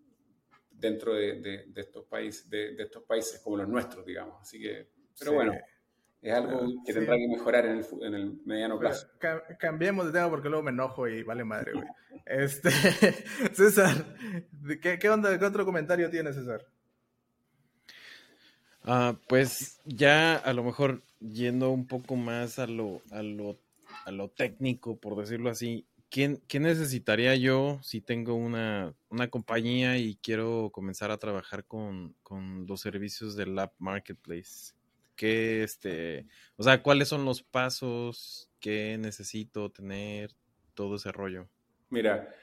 dentro de, de, de, estos países, de, de estos países como los nuestros, digamos. Así que, pero sí. Bueno, es algo que sí. Tendrá que mejorar en el, en el mediano plazo. Pero, cambiemos de tema porque luego me enojo y vale madre, güey. este, César, ¿qué, ¿qué onda? ¿Qué otro comentario tienes, César? Uh, pues ya a lo mejor yendo un poco más a lo, a lo, a lo técnico, por decirlo así, ¿qué, qué necesitaría yo si tengo una, una compañía y quiero comenzar a trabajar con, con los servicios del App Marketplace? ¿Qué, este, o sea, cuáles son los pasos que necesito tener, todo ese rollo? Mira,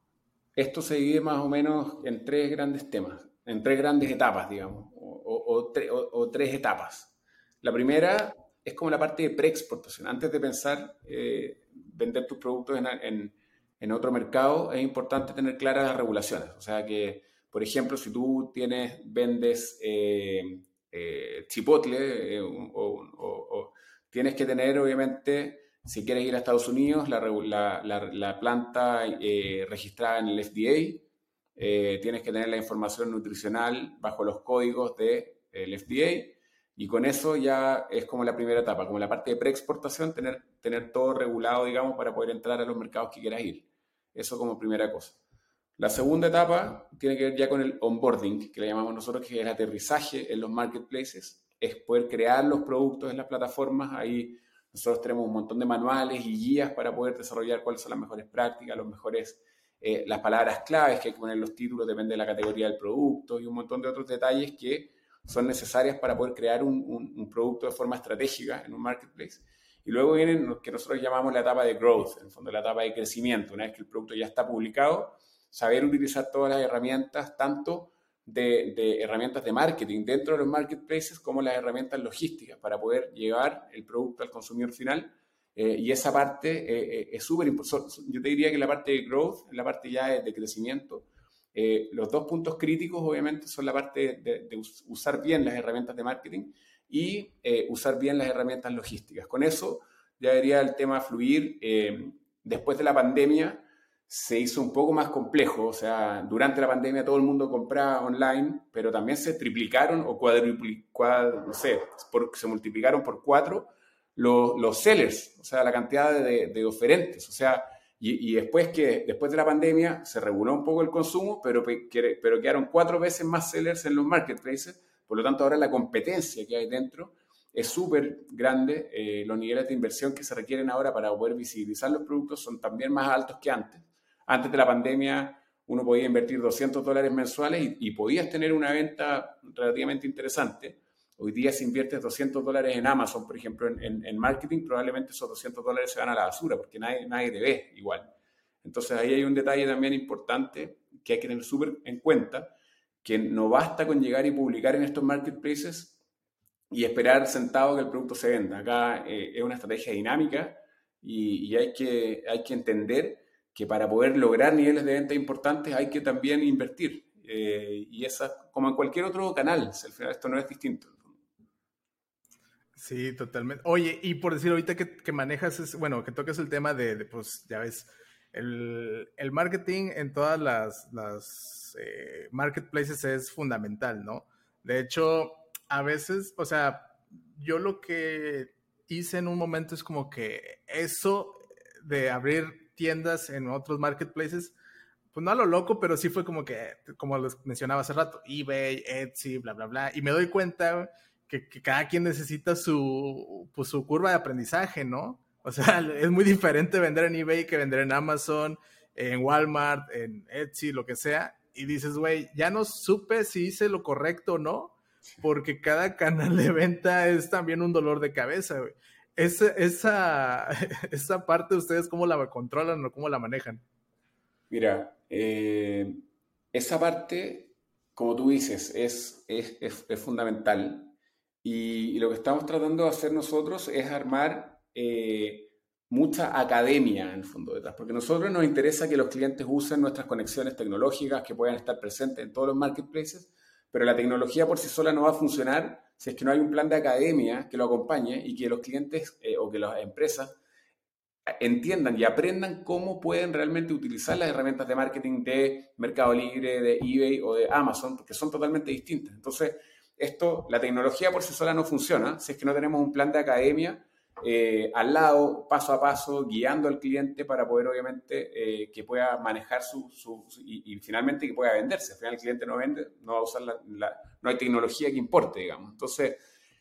esto se divide más o menos en tres grandes temas, en tres grandes etapas, digamos. O, o, tre, o, o tres etapas. La primera es como la parte de preexportación. Antes de pensar eh, vender tus productos en, en, en otro mercado, es importante tener claras las regulaciones. O sea que, por ejemplo, si tú tienes, vendes eh, eh, chipotle, eh, o, o, o tienes que tener, obviamente, si quieres ir a Estados Unidos, la, la, la, la planta eh, registrada en el F D A. Eh, tienes que tener la información nutricional bajo los códigos del de F D A y con eso ya es como la primera etapa, como la parte de preexportación, tener, tener todo regulado, digamos, para poder entrar a los mercados que quieras ir. Eso como primera cosa. La segunda etapa tiene que ver ya con el onboarding, que le llamamos nosotros, que es el aterrizaje en los marketplaces, es poder crear los productos en las plataformas. Ahí nosotros tenemos un montón de manuales y guías para poder desarrollar cuáles son las mejores prácticas, los mejores... Eh, las palabras claves que hay que poner en los títulos, depende de la categoría del producto y un montón de otros detalles que son necesarias para poder crear un, un, un producto de forma estratégica en un marketplace. Y luego viene lo que nosotros llamamos la etapa de growth, en el fondo la etapa de crecimiento. Una vez que el producto ya está publicado, saber utilizar todas las herramientas, tanto de, de herramientas de marketing dentro de los marketplaces como las herramientas logísticas para poder llevar el producto al consumidor final. Eh, y esa parte eh, es súper importante. Yo te diría que la parte de growth, la parte ya de, de crecimiento, eh, los dos puntos críticos obviamente son la parte de, de usar bien las herramientas de marketing y eh, usar bien las herramientas logísticas. Con eso ya debería el tema fluir. Eh, después de la pandemia se hizo un poco más complejo, o sea, durante la pandemia todo el mundo compraba online, pero también se triplicaron o cuadruplicaron, no sé, por, se multiplicaron por cuatro los, los sellers, o sea, la cantidad de, de oferentes, o sea, y, y después que después de la pandemia se reguló un poco el consumo, pero, pero quedaron cuatro veces más sellers en los marketplaces, por lo tanto ahora la competencia que hay dentro es súper grande, eh, los niveles de inversión que se requieren ahora para poder visibilizar los productos son también más altos que antes. Antes de la pandemia uno podía invertir doscientos dólares mensuales y, y podías tener una venta relativamente interesante. Hoy día si inviertes doscientos dólares en Amazon, por ejemplo, en, en, en marketing, probablemente esos doscientos dólares se van a la basura porque nadie, nadie te ve igual. Entonces ahí hay un detalle también importante que hay que tener súper en cuenta, que no basta con llegar y publicar en estos marketplaces y esperar sentado que el producto se venda. Acá eh, es una estrategia dinámica y, y hay, que, hay que entender que para poder lograr niveles de venta importantes hay que también invertir. Eh, y esa, como en cualquier otro canal, al final esto no es distinto. Sí, totalmente. Oye, y por decir ahorita que, que manejas, es, bueno, que tocas el tema de, de pues, ya ves, el, el marketing en todas las, las eh, marketplaces es fundamental, ¿no? De hecho, a veces, o sea, yo lo que hice en un momento es como que eso de abrir tiendas en otros marketplaces, pues no a lo loco, pero sí fue como que, como les mencionaba hace rato, eBay, Etsy, bla, bla, bla, y me doy cuenta que, que cada quien necesita su, pues, su curva de aprendizaje, ¿no? O sea, es muy diferente vender en eBay que vender en Amazon, en Walmart, en Etsy, lo que sea, y dices, güey, ya no supe si hice lo correcto o no, porque cada canal de venta es también un dolor de cabeza, güey. Esa, esa, esa parte, ¿ustedes cómo la controlan o cómo la manejan? Mira, eh, esa parte, como tú dices, es, es, es, es fundamental. Y, y, lo que estamos tratando de hacer nosotros es armar eh, mucha academia en el fondo detrás, porque a nosotros nos interesa que los clientes usen nuestras conexiones tecnológicas, que puedan estar presentes en todos los marketplaces, pero la tecnología por sí sola no va a funcionar si es que no hay un plan de academia que lo acompañe y que los clientes eh, o que las empresas entiendan y aprendan cómo pueden realmente utilizar las herramientas de marketing de Mercado Libre, de eBay o de Amazon, porque son totalmente distintas. Entonces, esto, la tecnología por sí sola no funciona si es que no tenemos un plan de academia eh, al lado, paso a paso, guiando al cliente para poder, obviamente, eh, que pueda manejar su, su, su y, y finalmente que pueda venderse. Al final el cliente no vende, no va a usar la, la no hay tecnología que importe, digamos. Entonces,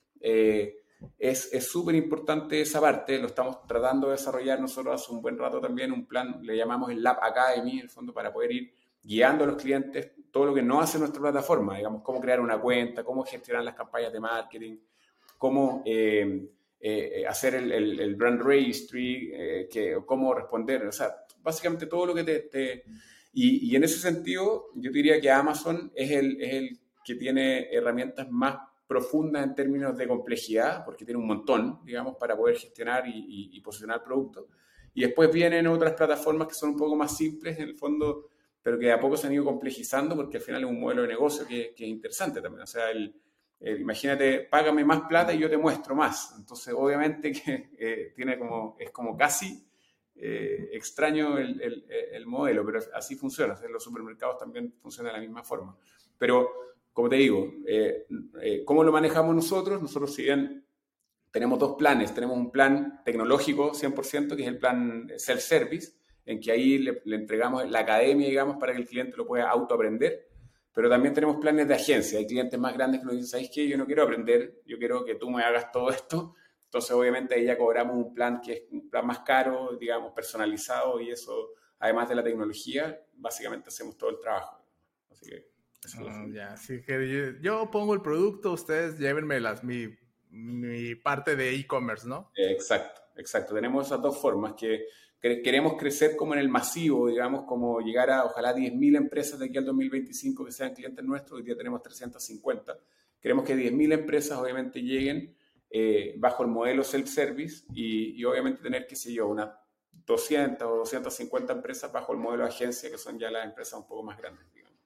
eh, es súper importante esa parte, lo estamos tratando de desarrollar nosotros hace un buen rato también, un plan, le llamamos el Lab Academy, en el fondo, para poder ir guiando a los clientes todo lo que no hace nuestra plataforma, digamos, cómo crear una cuenta, cómo gestionar las campañas de marketing, cómo eh, eh, hacer el, el, el brand registry, eh, que, cómo responder, o sea, básicamente todo lo que te... te y, y en ese sentido, yo diría que Amazon es el, es el que tiene herramientas más profunda en términos de complejidad, porque tiene un montón, digamos, para poder gestionar y, y, y posicionar productos. Y después vienen otras plataformas que son un poco más simples, en el fondo, pero que de a poco se han ido complejizando, porque al final es un modelo de negocio que, que es interesante también. O sea, el, el, imagínate, págame más plata y yo te muestro más. Entonces, obviamente que eh, tiene como, es como casi eh, extraño el, el, el modelo, pero así funciona. O sea, los supermercados también funcionan de la misma forma. Pero como te digo, eh, eh, ¿cómo lo manejamos nosotros? Nosotros, si bien tenemos dos planes, tenemos un plan tecnológico cien por ciento, que es el plan self-service, en que ahí le, le entregamos la academia, digamos, para que el cliente lo pueda autoaprender, pero también tenemos planes de agencia. Hay clientes más grandes que nos dicen, ¿sabes qué? Yo no quiero aprender, yo quiero que tú me hagas todo esto. Entonces, obviamente, ahí ya cobramos un plan que es un plan más caro, digamos, personalizado, y eso, además de la tecnología, básicamente hacemos todo el trabajo. Así que... Oh, ya, sí que yo, yo pongo el producto, ustedes llévenme las, mi, mi parte de e-commerce, ¿no? Exacto, exacto. Tenemos esas dos formas, que queremos crecer como en el masivo, digamos, como llegar a ojalá diez mil empresas de aquí al dos mil veinticinco que sean clientes nuestros. Hoy día tenemos trescientas cincuenta. Queremos que diez mil empresas obviamente lleguen eh, bajo el modelo self-service y, y obviamente tener, qué sé yo, unas doscientas o doscientas cincuenta empresas bajo el modelo agencia, que son ya las empresas un poco más grandes.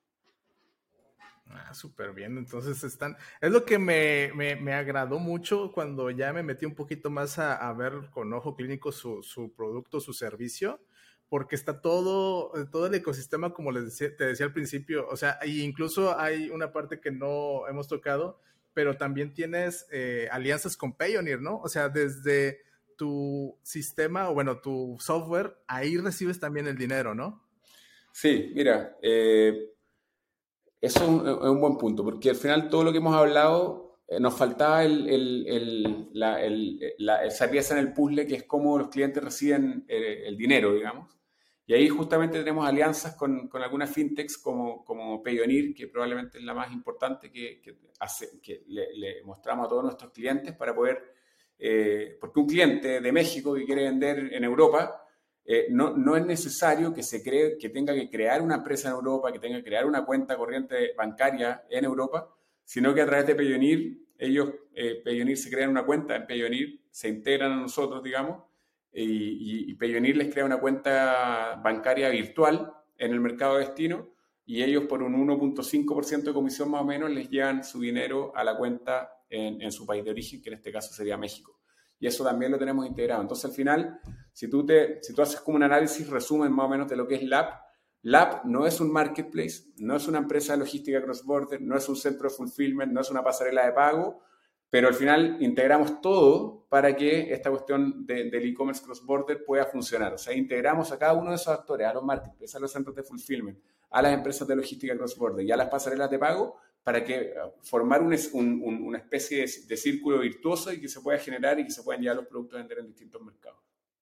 Ah, súper bien. Entonces están... Es lo que me, me, me agradó mucho cuando ya me metí un poquito más a, a ver con ojo clínico su, su producto, su servicio, porque está todo, todo el ecosistema, como les decía, te decía al principio, o sea, incluso hay una parte que no hemos tocado, pero también tienes eh, alianzas con Payoneer, ¿no? O sea, desde tu sistema, o bueno, tu software, ahí recibes también el dinero, ¿no? Sí, mira, eh, eso es un, es un buen punto, porque al final todo lo que hemos hablado, eh, nos faltaba el, el, el, la, el, la, esa pieza en el puzzle, que es cómo los clientes reciben eh, el dinero, digamos. Y ahí justamente tenemos alianzas con, con algunas fintechs como, como Payoneer, que probablemente es la más importante que, que, hace, que le, le mostramos a todos nuestros clientes para poder, eh, porque un cliente de México que quiere vender en Europa, eh, no, no es necesario que, se cree, que tenga que crear una empresa en Europa, que tenga que crear una cuenta corriente bancaria en Europa, sino que a través de Payoneer, ellos, eh, Payoneer se crean una cuenta en Payoneer, se integran a nosotros, digamos, y, y, y Payoneer les crea una cuenta bancaria virtual en el mercado de destino y ellos por un uno punto cinco por ciento de comisión más o menos les llevan su dinero a la cuenta en, en su país de origen, que en este caso sería México. Y eso también lo tenemos integrado. Entonces, al final, si tú, te, si tú haces como un análisis, resumen más o menos de lo que es L A P, L A P no es un marketplace, no es una empresa de logística cross-border, no es un centro de fulfillment, no es una pasarela de pago, pero al final integramos todo para que esta cuestión de, del e-commerce cross-border pueda funcionar. O sea, integramos a cada uno de esos actores, a los marketplaces, a los centros de fulfillment, a las empresas de logística cross-border y a las pasarelas de pago para que formar un, un, un, una especie de, de círculo virtuoso y que se pueda generar y que se puedan llevar los productos a vender en distintos mercados.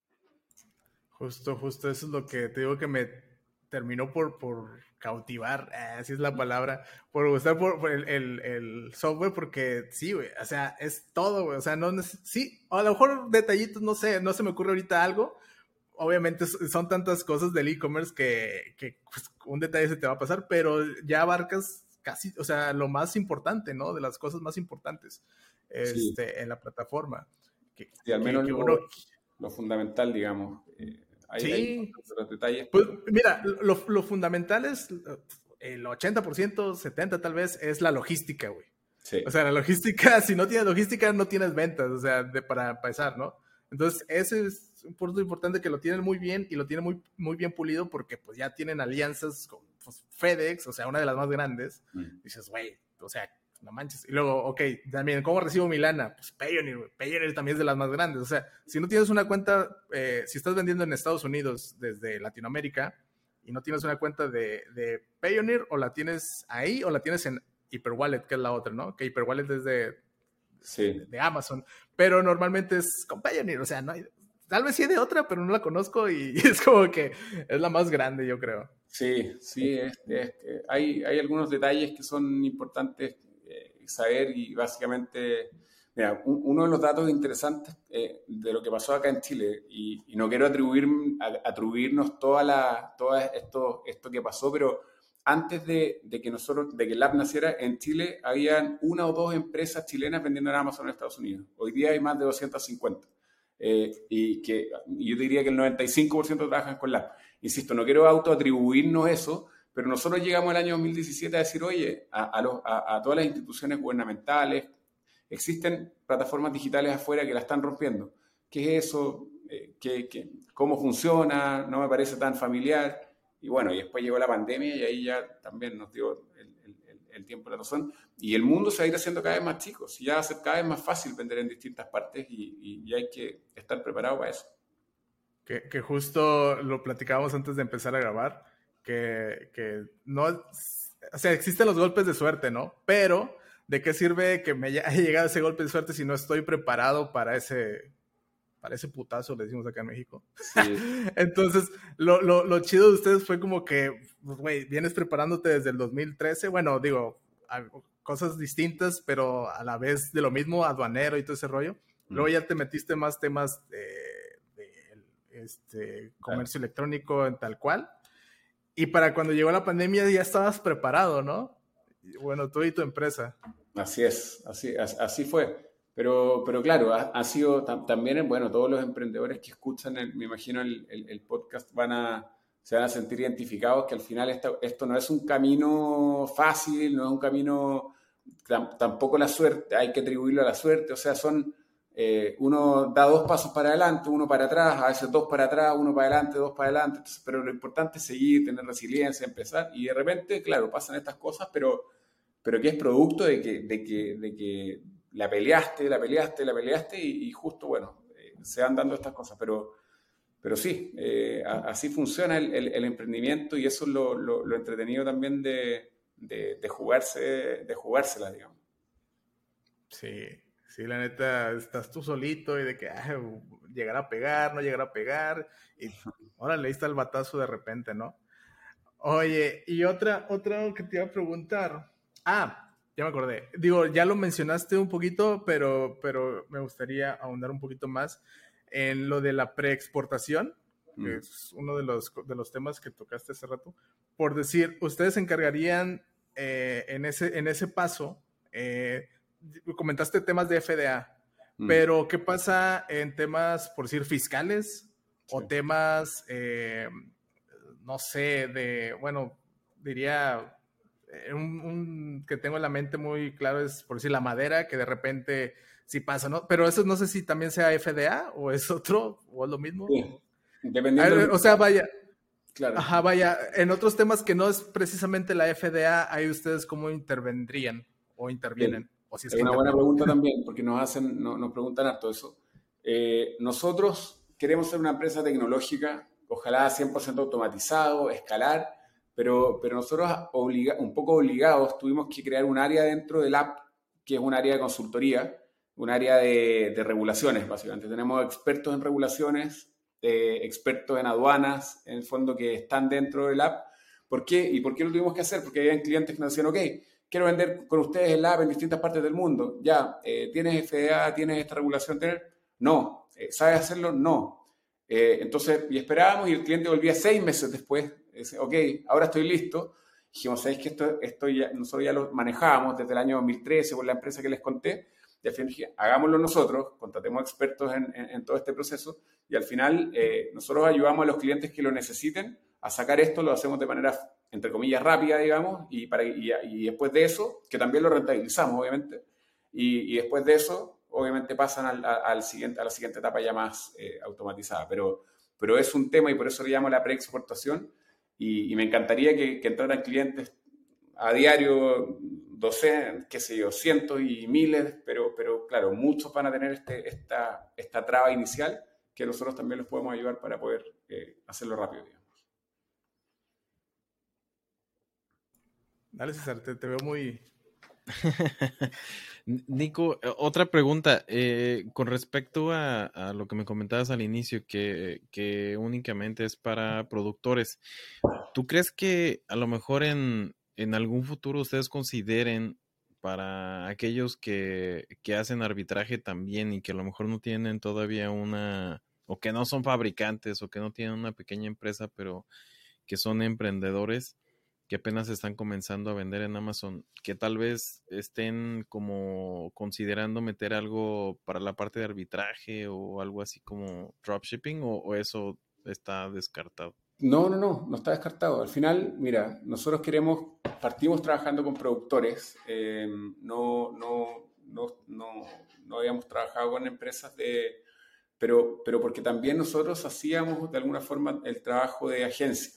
Justo, justo, eso es lo que te digo que me terminó por, por cautivar, eh, así es la palabra, por gustar por, por el, el, el software, porque sí, güey, o sea, es todo, güey, o sea, no, sí, a lo mejor detallitos, no sé, no se me ocurre ahorita algo, obviamente son tantas cosas del e-commerce que, que pues, un detalle se te va a pasar, pero ya abarcas casi, o sea, lo más importante, ¿no? De las cosas más importantes este, sí. en la plataforma. Que, sí, al menos que, que lo, uno... lo fundamental, digamos. Eh, hay, sí. hay otros detalles. Pues, mira, lo, lo fundamental es el ochenta por ciento, setenta por ciento tal vez, es la logística, güey. Sí. O sea, la logística, si no tienes logística, no tienes ventas, o sea, de, para empezar, ¿no? Entonces, ese es un punto importante que lo tienen muy bien y lo tienen muy, muy bien pulido porque pues ya tienen alianzas con pues, FedEx, o sea, una de las más grandes. Mm. Dices, güey, o sea, no manches. Y luego, ok, también, ¿cómo recibo mi lana? Pues Payoneer, Payoneer también es de las más grandes. O sea, si no tienes una cuenta, eh, si estás vendiendo en Estados Unidos desde Latinoamérica y no tienes una cuenta de, de Payoneer, o la tienes ahí o la tienes en Hyperwallet, que es la otra, ¿no? Que Hyperwallet es de, sí. de, de Amazon, pero normalmente es con Payoneer, o sea, no hay, tal vez sí de otra, pero no la conozco y, y es como que es la más grande, yo creo. Sí, sí, es, es, hay, hay algunos detalles que son importantes saber y básicamente, mira, un, uno de los datos interesantes eh, de lo que pasó acá en Chile, y, y no quiero atribuir, a, atribuirnos toda la, todo esto, esto que pasó, pero antes de, de que nosotros, de que el app naciera, en Chile habían una o dos empresas chilenas vendiendo en Amazon en Estados Unidos. Hoy día hay más de doscientas cincuenta. Eh, y que y yo diría que el noventa y cinco por ciento trabajan con la app. Insisto, no quiero autoatribuirnos eso, pero nosotros llegamos el año dos mil diecisiete a decir, oye, a, a, los, a, a todas las instituciones gubernamentales, existen plataformas digitales afuera que la están rompiendo. ¿Qué es eso? Eh, ¿qué, qué, ¿Cómo funciona? No me parece tan familiar. Y bueno, y después llegó la pandemia y ahí ya también nos dio el, el, el tiempo de la razón. Y el mundo se va a ir haciendo cada vez más chico. Y ya va a ser cada vez más fácil vender en distintas partes y, y, y hay que estar preparado para eso. Que, que justo lo platicábamos antes de empezar a grabar. Que, que no, o sea, existen los golpes de suerte, ¿no? Pero, ¿de qué sirve que me haya llegado ese golpe de suerte si no estoy preparado para ese, para ese putazo, le decimos acá en México? Sí. Entonces, lo, lo, lo chido de ustedes fue como que, güey, vienes preparándote desde el dos mil trece, bueno, digo, cosas distintas, pero a la vez de lo mismo, aduanero y todo ese rollo. Mm. Luego ya te metiste más temas de, de este, comercio claro. electrónico en tal cual. Y para cuando llegó la pandemia ya estabas preparado, ¿no? Bueno, tú y tu empresa. Así es, así, así fue. Pero, pero claro, ha, ha sido tam, también, bueno, todos los emprendedores que escuchan, el, me imagino, el, el, el podcast van a, se van a sentir identificados que al final esto, esto no es un camino fácil, no es un camino, tam, tampoco la suerte, hay que atribuirlo a la suerte, o sea, son... Eh, uno da dos pasos para adelante, uno para atrás, a veces dos para atrás, uno para adelante, dos para adelante, entonces, pero lo importante es seguir, tener resiliencia, empezar, y de repente, claro, pasan estas cosas, pero, pero que es producto de que, de que, de que la peleaste, la peleaste, la peleaste y, y justo, bueno, eh, se van dando estas cosas, pero, pero sí, eh, a, así funciona el, el, el emprendimiento y eso es lo, lo, lo entretenido también de, de, de, jugarse, de jugársela, digamos. Sí, sí, la neta, estás tú solito y de que ah, llegar a pegar, no llegar a pegar, y ahora le diste el batazo de repente, ¿no? Oye, y otra, otra que te iba a preguntar. Ah, ya me acordé. Digo, ya lo mencionaste un poquito, pero, pero me gustaría ahondar un poquito más en lo de la preexportación, mm. que es uno de los, de los temas que tocaste hace rato. Por decir, ustedes se encargarían eh, en, ese, en ese paso, eh, comentaste temas de F D A, mm. pero ¿qué pasa en temas, por decir, fiscales? Sí. O temas... Eh, no sé, de, bueno, diría, un, un que tengo en la mente muy claro es, por decir, la madera, que de repente sí pasa, ¿no? Pero eso no sé si también sea F D A o es otro, o es lo mismo. Sí. Dependiendo. Ver, o sea, vaya, claro. Ajá, vaya, en otros temas que no es precisamente la F D A, ahí ustedes cómo intervendrían o intervienen. Sí. O si es, es una buena pregunta también, porque nos hacen, no, nos preguntan harto eso. Eh, nosotros queremos ser una empresa tecnológica, ojalá cien por ciento automatizado, escalar, pero, pero nosotros obliga, un poco obligados tuvimos que crear un área dentro del app, que es un área de consultoría, un área de, de regulaciones, básicamente. Tenemos expertos en regulaciones, eh, expertos en aduanas, en el fondo, que están dentro del app. ¿Por qué? ¿Y por qué lo tuvimos que hacer? Porque había clientes que nos decían, ok, quiero vender con ustedes el app en distintas partes del mundo. Ya, eh, ¿tienes F D A? ¿Tienes esta regulación? No. Eh, ¿Sabes hacerlo? No. Eh, entonces, y esperábamos y el cliente volvía seis meses después. Dice, ok, ahora estoy listo. Dijimos, ¿sabéis que esto, esto ya, nosotros ya lo manejábamos desde el año dos mil trece con la empresa que les conté? Y al final dije, hagámoslo nosotros, contratemos expertos en, en, en todo este proceso y al final eh, nosotros ayudamos a los clientes que lo necesiten a sacar esto, lo hacemos de manera, entre comillas, rápida, digamos, y, para, y, y después de eso, que también lo rentabilizamos, obviamente, y, y después de eso, obviamente pasan al, al siguiente, a la siguiente etapa ya más eh, automatizada, pero, pero es un tema y por eso le llamo la preexportación y, y me encantaría que, que entraran clientes a diario, docenas, qué sé yo, cientos y miles, pero, pero claro, muchos van a tener este, esta, esta traba inicial que nosotros también los podemos ayudar para poder eh, hacerlo rápido, digamos. Dale, César, te, te veo muy... Nico, otra pregunta, eh, con respecto a, a lo que me comentabas al inicio, que, que únicamente es para productores, ¿tú crees que a lo mejor en, en algún futuro ustedes consideren para aquellos que, que hacen arbitraje también y que a lo mejor no tienen todavía una, o que no son fabricantes o que no tienen una pequeña empresa, pero que son emprendedores, que apenas están comenzando a vender en Amazon, que tal vez estén como considerando meter algo para la parte de arbitraje o algo así como dropshipping, o, o eso está descartado? No, no, no, no está descartado. Al final, mira, nosotros queremos, partimos trabajando con productores, eh, no, no, no, no, no habíamos trabajado con empresas de, pero, pero porque también nosotros hacíamos de alguna forma el trabajo de agencia.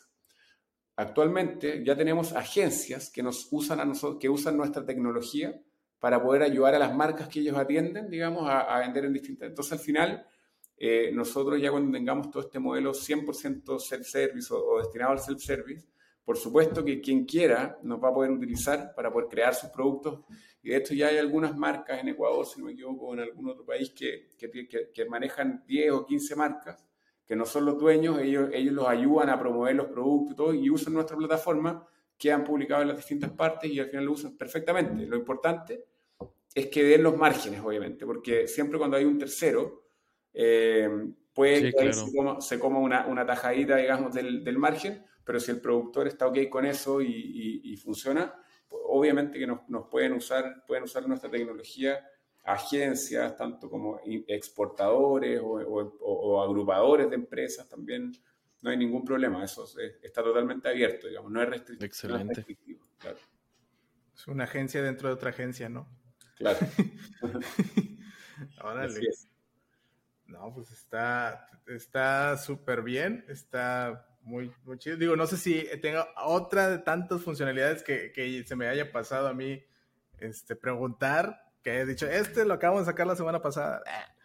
Actualmente ya tenemos agencias que nos usan a nosotros, que usan nuestra tecnología para poder ayudar a las marcas que ellos atienden, digamos, a, a vender en distintas. Entonces, al final, eh, nosotros ya cuando tengamos todo este modelo cien por ciento self-service o, o destinado al self-service, por supuesto que quien quiera nos va a poder utilizar para poder crear sus productos. Y de hecho ya hay algunas marcas en Ecuador, si no me equivoco, o en algún otro país que, que, que, que manejan diez o quince marcas, que no son los dueños, ellos, ellos los ayudan a promover los productos y todo, y usan nuestra plataforma, quedan publicados en las distintas partes y al final lo usan perfectamente. Lo importante es que den los márgenes, obviamente, porque siempre cuando hay un tercero, eh, puede sí, que claro. se coma, se coma una, una tajadita, digamos, del, del margen, pero si el productor está ok con eso y, y, y funciona, pues obviamente que nos, nos pueden usar, pueden usar nuestra tecnología agencias, tanto como exportadores o, o, o agrupadores de empresas también, no hay ningún problema, eso es, está totalmente abierto, digamos, no es restrictivo. Excelente. No es restrictivo, claro. Es una agencia dentro de otra agencia, ¿no? Claro. Órale. Así es. No, pues está está súper bien, está muy, muy chido. Digo, no sé si tenga otra de tantas funcionalidades que, que se me haya pasado a mí este, preguntar, que he dicho, este lo acabo de sacar la semana pasada.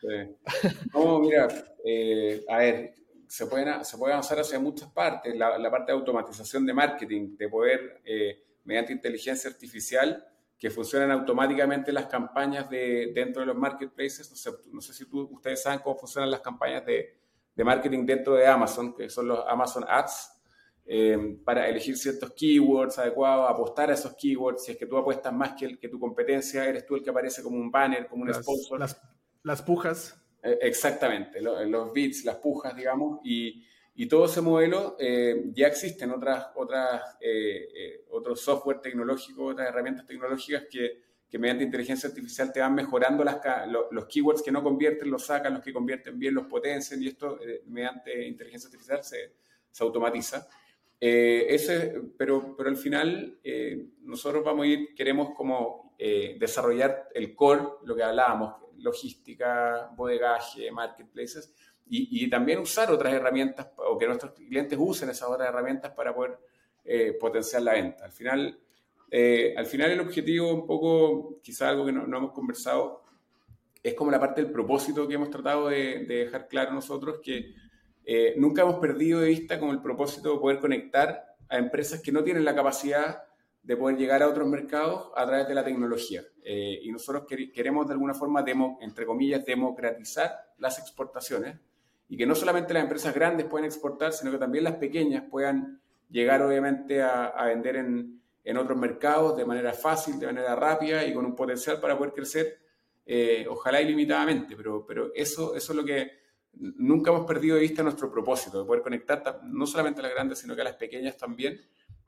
Sí. No, mira, eh, a ver, se pueden, se puede avanzar hacia muchas partes. La, la parte de automatización de marketing, de poder, eh, mediante inteligencia artificial, que funcionan automáticamente las campañas de, dentro de los marketplaces. No sé, no sé si tú, ustedes saben cómo funcionan las campañas de, de marketing dentro de Amazon, que son los Amazon Ads, eh, para elegir ciertos keywords adecuados, apostar a esos keywords. Si es que tú apuestas más que, el, que tu competencia, eres tú el que aparece como un banner, como un Las, sponsor. las, las pujas. Eh, exactamente, lo, los bits, las pujas, digamos, y, y todo ese modelo eh, ya existen otras, otras, eh, eh, otros software tecnológicos, otras herramientas tecnológicas que, que mediante inteligencia artificial te van mejorando las, los, los keywords que no convierten, los sacan, los que convierten bien, los potencian, y esto eh, mediante inteligencia artificial se, se automatiza. Eh, ese, pero, pero al final eh, nosotros vamos a ir, queremos como eh, desarrollar el core, lo que hablábamos, logística, bodegaje, marketplaces, y, y también usar otras herramientas, o que nuestros clientes usen esas otras herramientas para poder eh, potenciar la venta. Al final, eh, al final el objetivo, un poco, quizá algo que no, no hemos conversado, es como la parte del propósito que hemos tratado de, de dejar claro nosotros, que eh, nunca hemos perdido de vista como el propósito de poder conectar a empresas que no tienen la capacidad de poder llegar a otros mercados a través de la tecnología. Eh, y nosotros quer queremos de alguna forma, demo, entre comillas, democratizar las exportaciones, y que no solamente las empresas grandes puedan exportar, sino que también las pequeñas puedan llegar obviamente a, a vender en, en otros mercados de manera fácil, de manera rápida y con un potencial para poder crecer, eh, ojalá ilimitadamente, pero, pero eso, eso es lo que nunca hemos perdido de vista, nuestro propósito, de poder conectar no solamente a las grandes, sino que a las pequeñas también.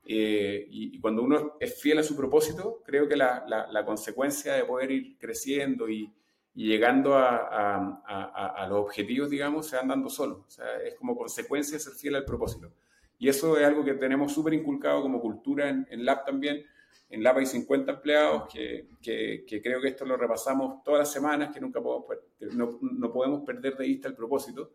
Eh, y, y cuando uno es fiel a su propósito, creo que la, la, la consecuencia de poder ir creciendo y, y llegando a, a, a, a los objetivos, digamos, se van dando solos. O sea, es como consecuencia de ser fiel al propósito. Y eso es algo que tenemos súper inculcado como cultura en, en Lab también. En Lab hay cincuenta empleados que, que, que creo que esto lo repasamos todas las semanas, que nunca podemos, no, no podemos perder de vista el propósito.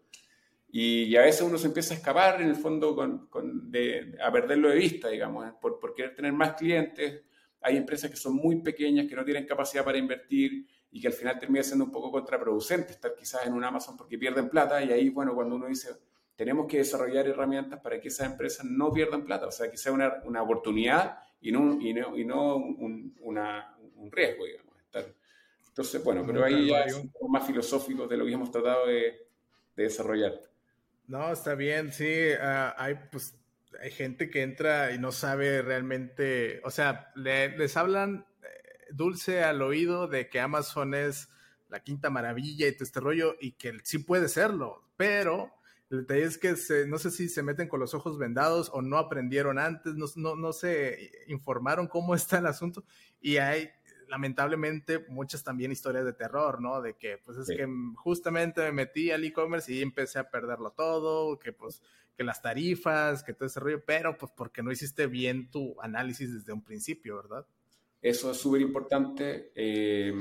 Y, y a veces uno se empieza a escapar, en el fondo, con, con de, a perderlo de vista, digamos, por, por querer tener más clientes. Hay empresas que son muy pequeñas, que no tienen capacidad para invertir y que al final termina siendo un poco contraproducente estar quizás en un Amazon porque pierden plata. Y ahí, bueno, cuando uno dice, tenemos que desarrollar herramientas para que esas empresas no pierdan plata, o sea, que sea una, una oportunidad y no, y no, y no un, una, un riesgo, digamos. Estar. Entonces, bueno, pero ahí ya es un poco más filosófico de lo que hemos tratado de, de desarrollar. No, está bien, sí, uh, hay pues hay gente que entra y no sabe realmente, o sea, le, les hablan dulce al oído de que Amazon es la quinta maravilla y todo este rollo, y que sí puede serlo, pero el detalle es que se, no sé si se meten con los ojos vendados o no aprendieron antes, no, no, no se informaron cómo está el asunto, y hay lamentablemente muchas también historias de terror, ¿no? De que pues es sí. que justamente me metí al e-commerce y empecé a perderlo todo, que pues que las tarifas, que todo ese rollo, pero pues porque no hiciste bien tu análisis desde un principio, ¿verdad? Eso es súper importante. Eh,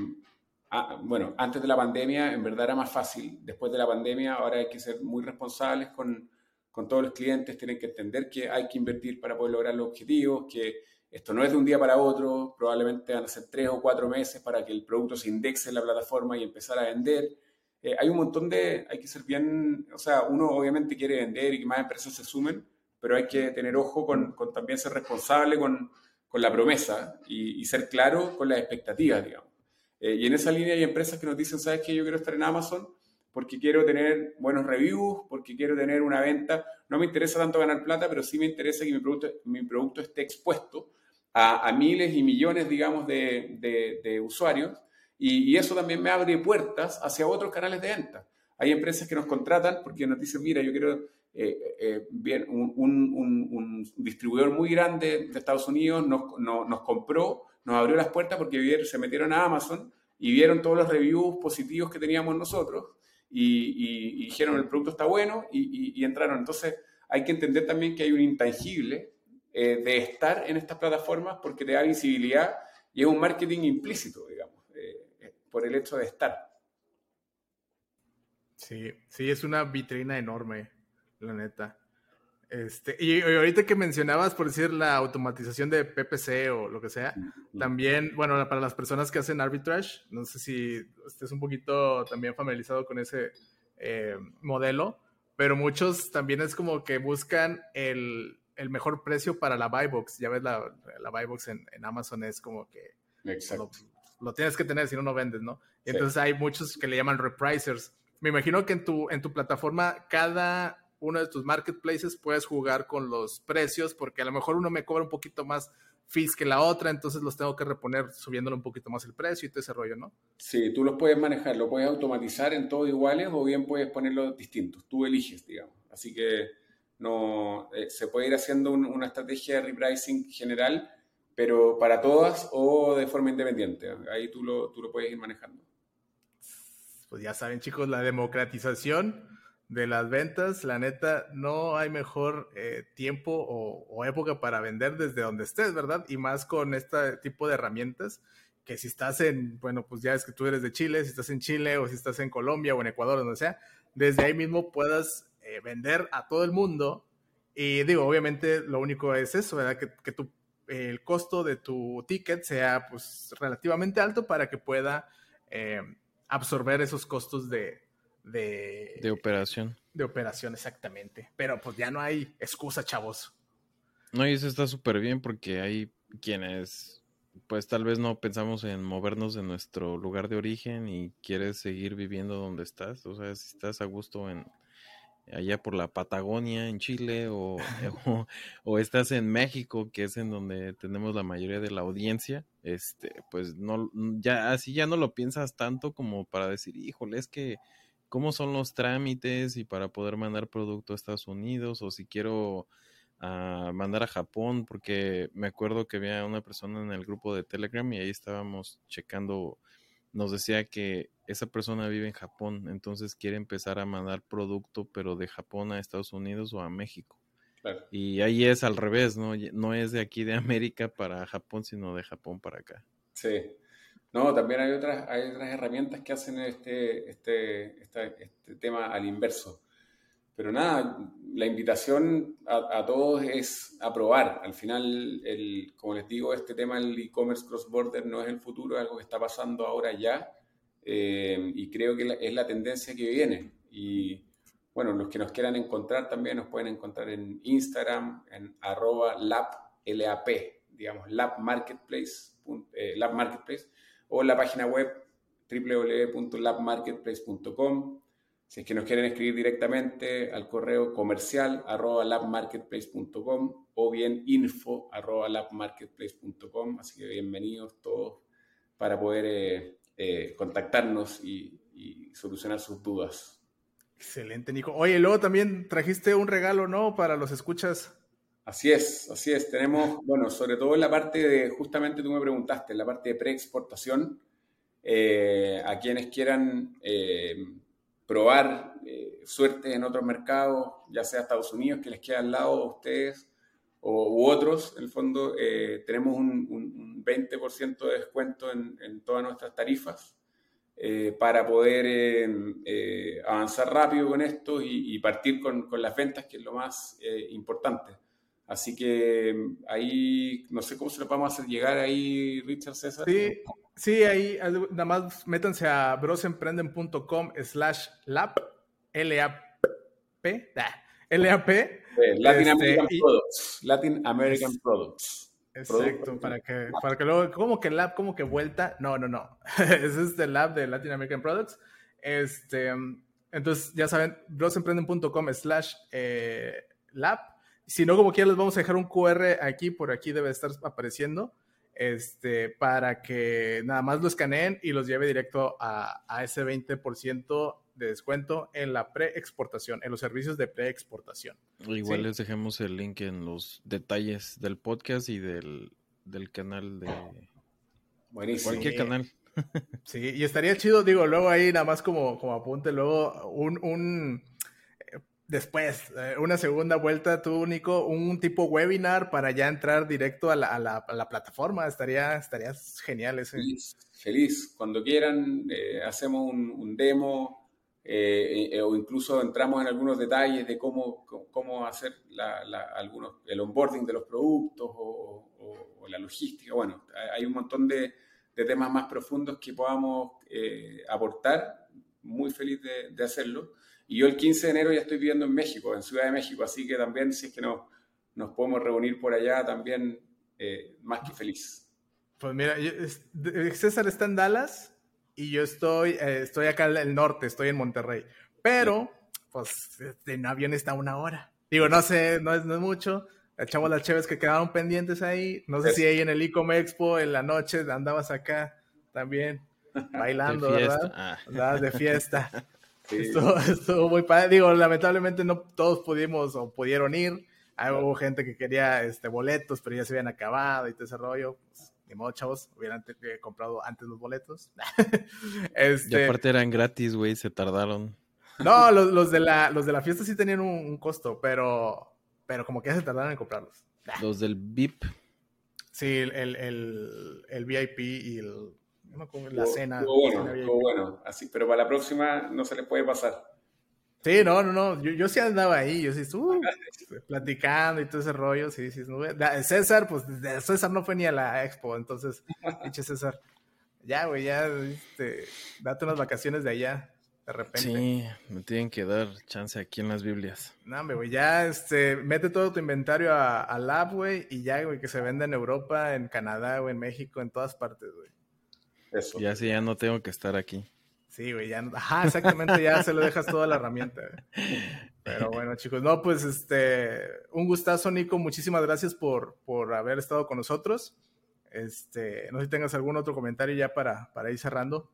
ah, bueno, antes de la pandemia en verdad era más fácil. Después de la pandemia ahora hay que ser muy responsables con, con todos los clientes, tienen que entender que hay que invertir para poder lograr los objetivos, que esto no es de un día para otro, probablemente van a ser tres o cuatro meses para que el producto se indexe en la plataforma y empezar a vender. Eh, hay un montón de, hay que ser bien, o sea, uno obviamente quiere vender y que más empresas se sumen, pero hay que tener ojo con, con también ser responsable con, con la promesa y, y ser claro con las expectativas, digamos. Eh, y en esa línea hay empresas que nos dicen, ¿sabes qué? Yo quiero estar en Amazon porque quiero tener buenos reviews, porque quiero tener una venta. No me interesa tanto ganar plata, pero sí me interesa que mi producto, mi producto esté expuesto a, a miles y millones, digamos, de, de, de usuarios, y, y eso también me abre puertas hacia otros canales de venta. Hay empresas que nos contratan porque nos dicen, mira, yo quiero eh, eh, bien, un, un, un, un distribuidor muy grande de Estados Unidos nos, no, nos compró, nos abrió las puertas porque vieron, se metieron a Amazon y vieron todos los reviews positivos que teníamos nosotros y, y, y dijeron, el producto está bueno, y, y, y entraron. Entonces hay que entender también que hay un intangible Eh, de estar en estas plataformas porque te da visibilidad y es un marketing implícito, digamos, eh, por el hecho de estar. Sí, sí, es una vitrina enorme, la neta. Este, y, y ahorita que mencionabas, por decir, la automatización de P P C o lo que sea, uh-huh. También, bueno, para las personas que hacen arbitrage, no sé si estés un poquito también familiarizado con ese eh, modelo, pero muchos también es como que buscan el, el mejor precio para la buy box. Ya ves, la, la buy box en, en Amazon es como que lo, lo tienes que tener, si no, no vendes, ¿no? Y sí. Entonces hay muchos que le llaman repricers. Me imagino que en tu, en tu plataforma, cada uno de tus marketplaces puedes jugar con los precios, porque a lo mejor uno me cobra un poquito más fees que la otra, entonces los tengo que reponer subiéndole un poquito más el precio y todo ese rollo, ¿no? Sí, tú los puedes manejar, lo puedes automatizar en todos iguales o bien puedes ponerlos distintos, tú eliges, digamos. Así que no eh, se puede ir haciendo un, una estrategia de repricing general, pero para todas o de forma independiente. Ahí tú lo, tú lo puedes ir manejando. Pues ya saben, chicos, la democratización de las ventas, la neta, no hay mejor eh, tiempo o, o época para vender desde donde estés, ¿verdad? Y más con este tipo de herramientas, que si estás en, bueno, pues ya es que tú eres de Chile, si estás en Chile o si estás en Colombia o en Ecuador, donde sea, desde ahí mismo puedas eh, vender a todo el mundo. Y digo, obviamente lo único es eso, ¿verdad? Que, que tu, eh, el costo de tu ticket sea pues relativamente alto para que pueda eh, absorber esos costos de De, de operación. De operación, exactamente. Pero pues ya no hay excusa, chavos. No, y eso está súper bien porque hay quienes, pues tal vez no pensamos en movernos de nuestro lugar de origen y quieres seguir viviendo donde estás. O sea, si estás a gusto en allá por la Patagonia, en Chile, o, o, o estás en México, que es en donde tenemos la mayoría de la audiencia, este, pues no, ya así ya no lo piensas tanto como para decir, híjole, es que cómo son los trámites y para poder mandar producto a Estados Unidos, o si quiero uh, mandar a Japón, porque me acuerdo que había una persona en el grupo de Telegram y ahí estábamos checando, nos decía que esa persona vive en Japón, entonces quiere empezar a mandar producto, pero de Japón a Estados Unidos o a México. Claro. Y ahí es al revés, ¿no? No es de aquí de América para Japón, sino de Japón para acá. Sí. No, también hay otras, hay otras herramientas que hacen este, este, este, este tema al inverso. Pero nada, la invitación a, a todos es a probar. Al final, el, como les digo, este tema del e-commerce cross-border no es el futuro, es algo que está pasando ahora ya. Eh, y creo que la, es la tendencia que viene. Y bueno, los que nos quieran encontrar también nos pueden encontrar en Instagram, en arroba lab, L A P, digamos, lab marketplace, eh, lab marketplace, o en la página web doble u doble u doble u punto lab marketplace punto com. Si es que nos quieren escribir directamente al correo comercial arroba labmarketplace punto com o bien info arroba labmarketplace punto com. Así que bienvenidos todos para poder eh, eh, contactarnos y, y solucionar sus dudas. Excelente, Nico. Oye, luego también trajiste un regalo, ¿no? Para los escuchas. Así es, así es. Tenemos, bueno, sobre todo en la parte de, justamente tú me preguntaste, en la parte de preexportación, eh, a quienes quieran eh, probar eh, suerte en otros mercados, ya sea Estados Unidos, que les queda al lado a ustedes, o, u otros, en el fondo, eh, tenemos un, un veinte por ciento de descuento en, en todas nuestras tarifas eh, para poder eh, eh, avanzar rápido con esto y, y partir con, con las ventas, que es lo más eh, importante. Así que ahí, no sé cómo se lo vamos a hacer llegar ahí, Richard, César. Sí, sí, ahí nada más métanse a brosemprenden punto com slash lab, L A P, L A P. Eh, Latin este, American y, Products, Latin American es, Products. Exacto, Producto. para que, para que luego, ¿cómo que lab, cómo que vuelta? No, no, no, ese es el lab de Latin American Products. Este, entonces, ya saben, brosemprenden punto com slash lab. Si no, como quiera, les vamos a dejar un cu erre aquí, por aquí debe estar apareciendo, este, para que nada más lo escaneen y los lleve directo a, a ese veinte por ciento de descuento en la preexportación, en los servicios de preexportación. Igual ¿sí? Les dejamos el link en los detalles del podcast y del, del canal de... Buenísimo. Cualquier canal. Sí, y estaría chido, digo, luego ahí nada más como, como apunte, luego un... un Después, eh, una segunda vuelta, tú, Nico, un tipo webinar para ya entrar directo a la, a la, a la plataforma. Estaría, estaría genial ese. Feliz, feliz. Cuando quieran, eh, hacemos un, un demo, eh, eh, o incluso entramos en algunos detalles de cómo, cómo hacer la, la, algunos, el onboarding de los productos o, o, o la logística. Bueno, hay un montón de, de temas más profundos que podamos eh, aportar. Muy feliz de, de hacerlo. Y yo el quince de enero ya estoy viviendo en México, en Ciudad de México, así que también si es que no, nos podemos reunir por allá, también eh, más que feliz. Pues mira, yo, César está en Dallas y yo estoy, eh, estoy acá en el norte, estoy en Monterrey, pero pues en avión está una hora. Digo, no sé, no es, no es mucho. Echamos las cheves que quedaron pendientes ahí. No sé es. si ahí en el Icom Expo en la noche andabas acá también bailando, ¿verdad? Ah. Andabas de fiesta. Sí. Estuvo, estuvo muy padre. Digo, lamentablemente no todos pudimos o pudieron ir. Hay, hubo gente que quería este, boletos, pero ya se habían acabado y todo ese rollo. Pues, ni modo, chavos, hubieran eh, comprado antes los boletos. este, y aparte eran gratis, güey, se tardaron. No, los, los, de la, los de la fiesta sí tenían un, un costo, pero, pero como que ya se tardaron en comprarlos. Los del V I P. Sí, el, el, el, el V I P y el, no, la estuvo, cena. Estuvo bueno, cena estuvo bueno. Así, pero para la próxima no se les puede pasar. Sí, no, no, no. Yo, yo sí andaba ahí, yo sí estuve uh, platicando y todo ese rollo. Sí, sí, no, César, pues César no fue ni a la expo, entonces, pinche César. Ya, güey, ya, este, date unas vacaciones de allá, de repente. Sí, me tienen que dar chance aquí en las Biblias. No, güey, ya, este, mete todo tu inventario a, a Lab, güey, y ya, güey, que se venda en Europa, en Canadá, güey, en México, en todas partes, güey. Eso. Ya sí, ya no tengo que estar aquí. Sí, güey, ya, ajá, exactamente, ya se lo dejas toda la herramienta, güey. Pero bueno, chicos, no, pues, este, un gustazo, Nico, muchísimas gracias por, por haber estado con nosotros. Este, no sé si tengas algún otro comentario ya para, para ir cerrando.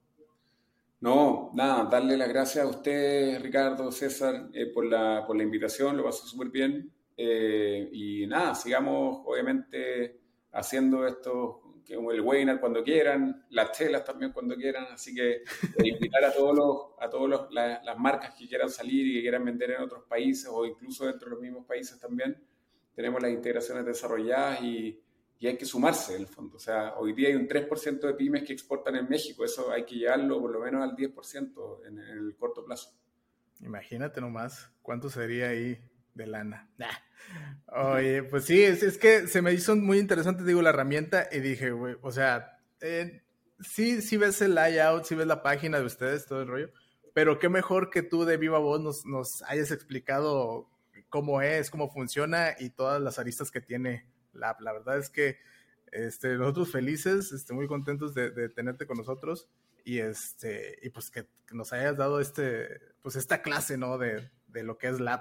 No, nada, darle las gracias a usted, Ricardo, César, eh, por, la, por la invitación, lo pasó súper bien. Eh, y nada, sigamos obviamente haciendo esto, que el webinar cuando quieran, las telas también cuando quieran, así que eh, invitar a todos los, a todos los, la, las marcas que quieran salir y que quieran vender en otros países o incluso dentro de los mismos países también. Tenemos las integraciones desarrolladas y Y hay que sumarse, en el fondo. O sea, hoy día hay un tres por ciento de pymes que exportan en México. Eso hay que llevarlo por lo menos al diez por ciento en, en el corto plazo. Imagínate nomás cuánto sería ahí de lana. Nah. Oye, pues sí, es, es que se me hizo muy interesante, digo, la herramienta y dije, güey, o sea, eh, sí, sí ves el layout, sí ves la página de ustedes, todo el rollo, pero qué mejor que tú de viva voz nos, nos hayas explicado cómo es, cómo funciona y todas las aristas que tiene La, la verdad es que este, nosotros felices, este, muy contentos de, de tenerte con nosotros y, este, y pues que, que nos hayas dado este, pues esta clase, ¿no? De, de lo que es Lab.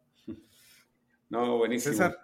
No, buenísimo. César.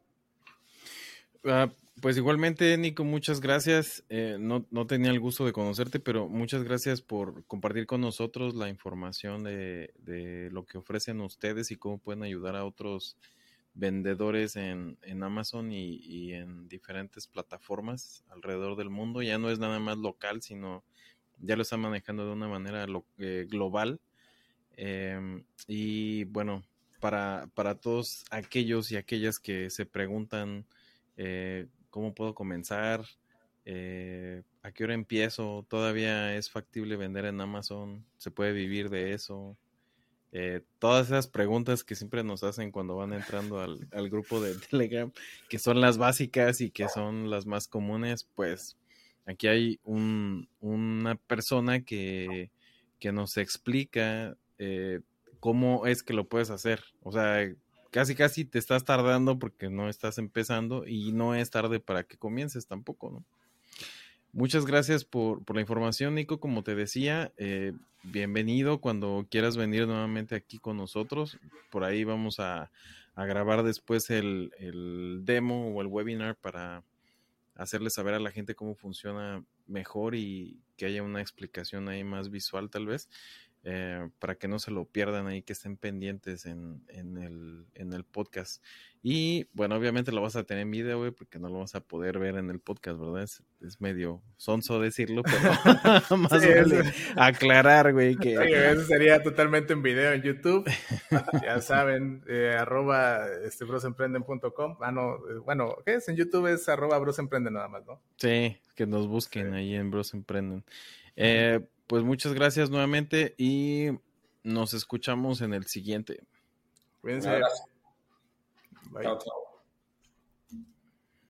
Uh, pues igualmente, Nico, muchas gracias. Eh, no, no tenía el gusto de conocerte, pero muchas gracias por compartir con nosotros la información de, de lo que ofrecen ustedes y cómo pueden ayudar a otros vendedores en, en Amazon y, y en diferentes plataformas alrededor del mundo. Ya no es nada más local, sino ya lo están manejando de una manera lo, eh, global. Eh, y bueno, para, para todos aquellos y aquellas que se preguntan eh, cómo puedo comenzar, eh, a qué hora empiezo, todavía es factible vender en Amazon, se puede vivir de eso. Eh, todas esas preguntas que siempre nos hacen cuando van entrando al, al grupo de Telegram, que son las básicas y que son las más comunes, pues aquí hay un, una persona que, que nos explica eh, cómo es que lo puedes hacer. O sea, casi casi te estás tardando porque no estás empezando y no es tarde para que comiences tampoco, ¿no? Muchas gracias por, por la información, Nico. Como te decía, eh, bienvenido cuando quieras venir nuevamente aquí con nosotros. Por ahí vamos a, a grabar después el, el demo o el webinar para hacerle saber a la gente cómo funciona mejor y que haya una explicación ahí más visual tal vez, eh, para que no se lo pierdan ahí, que estén pendientes en, en, el, en el podcast. Y bueno, obviamente lo vas a tener en video, güey, porque no lo vas a poder ver en el podcast, ¿verdad? Es, es medio sonso decirlo, pero más sí, vale eso. Aclarar, güey, que... Sí, eso sería totalmente en video en YouTube. Ya saben, eh, arroba este, brosemprenden punto com. Ah, no, eh, bueno, ¿qué es? En YouTube es arroba brosemprenden nada más, ¿no? Sí, que nos busquen sí. ahí en Brosemprenden. Eh, pues muchas gracias nuevamente y Nos escuchamos en el siguiente. Cuídense. Un abrazo. Bye. Chao, chao.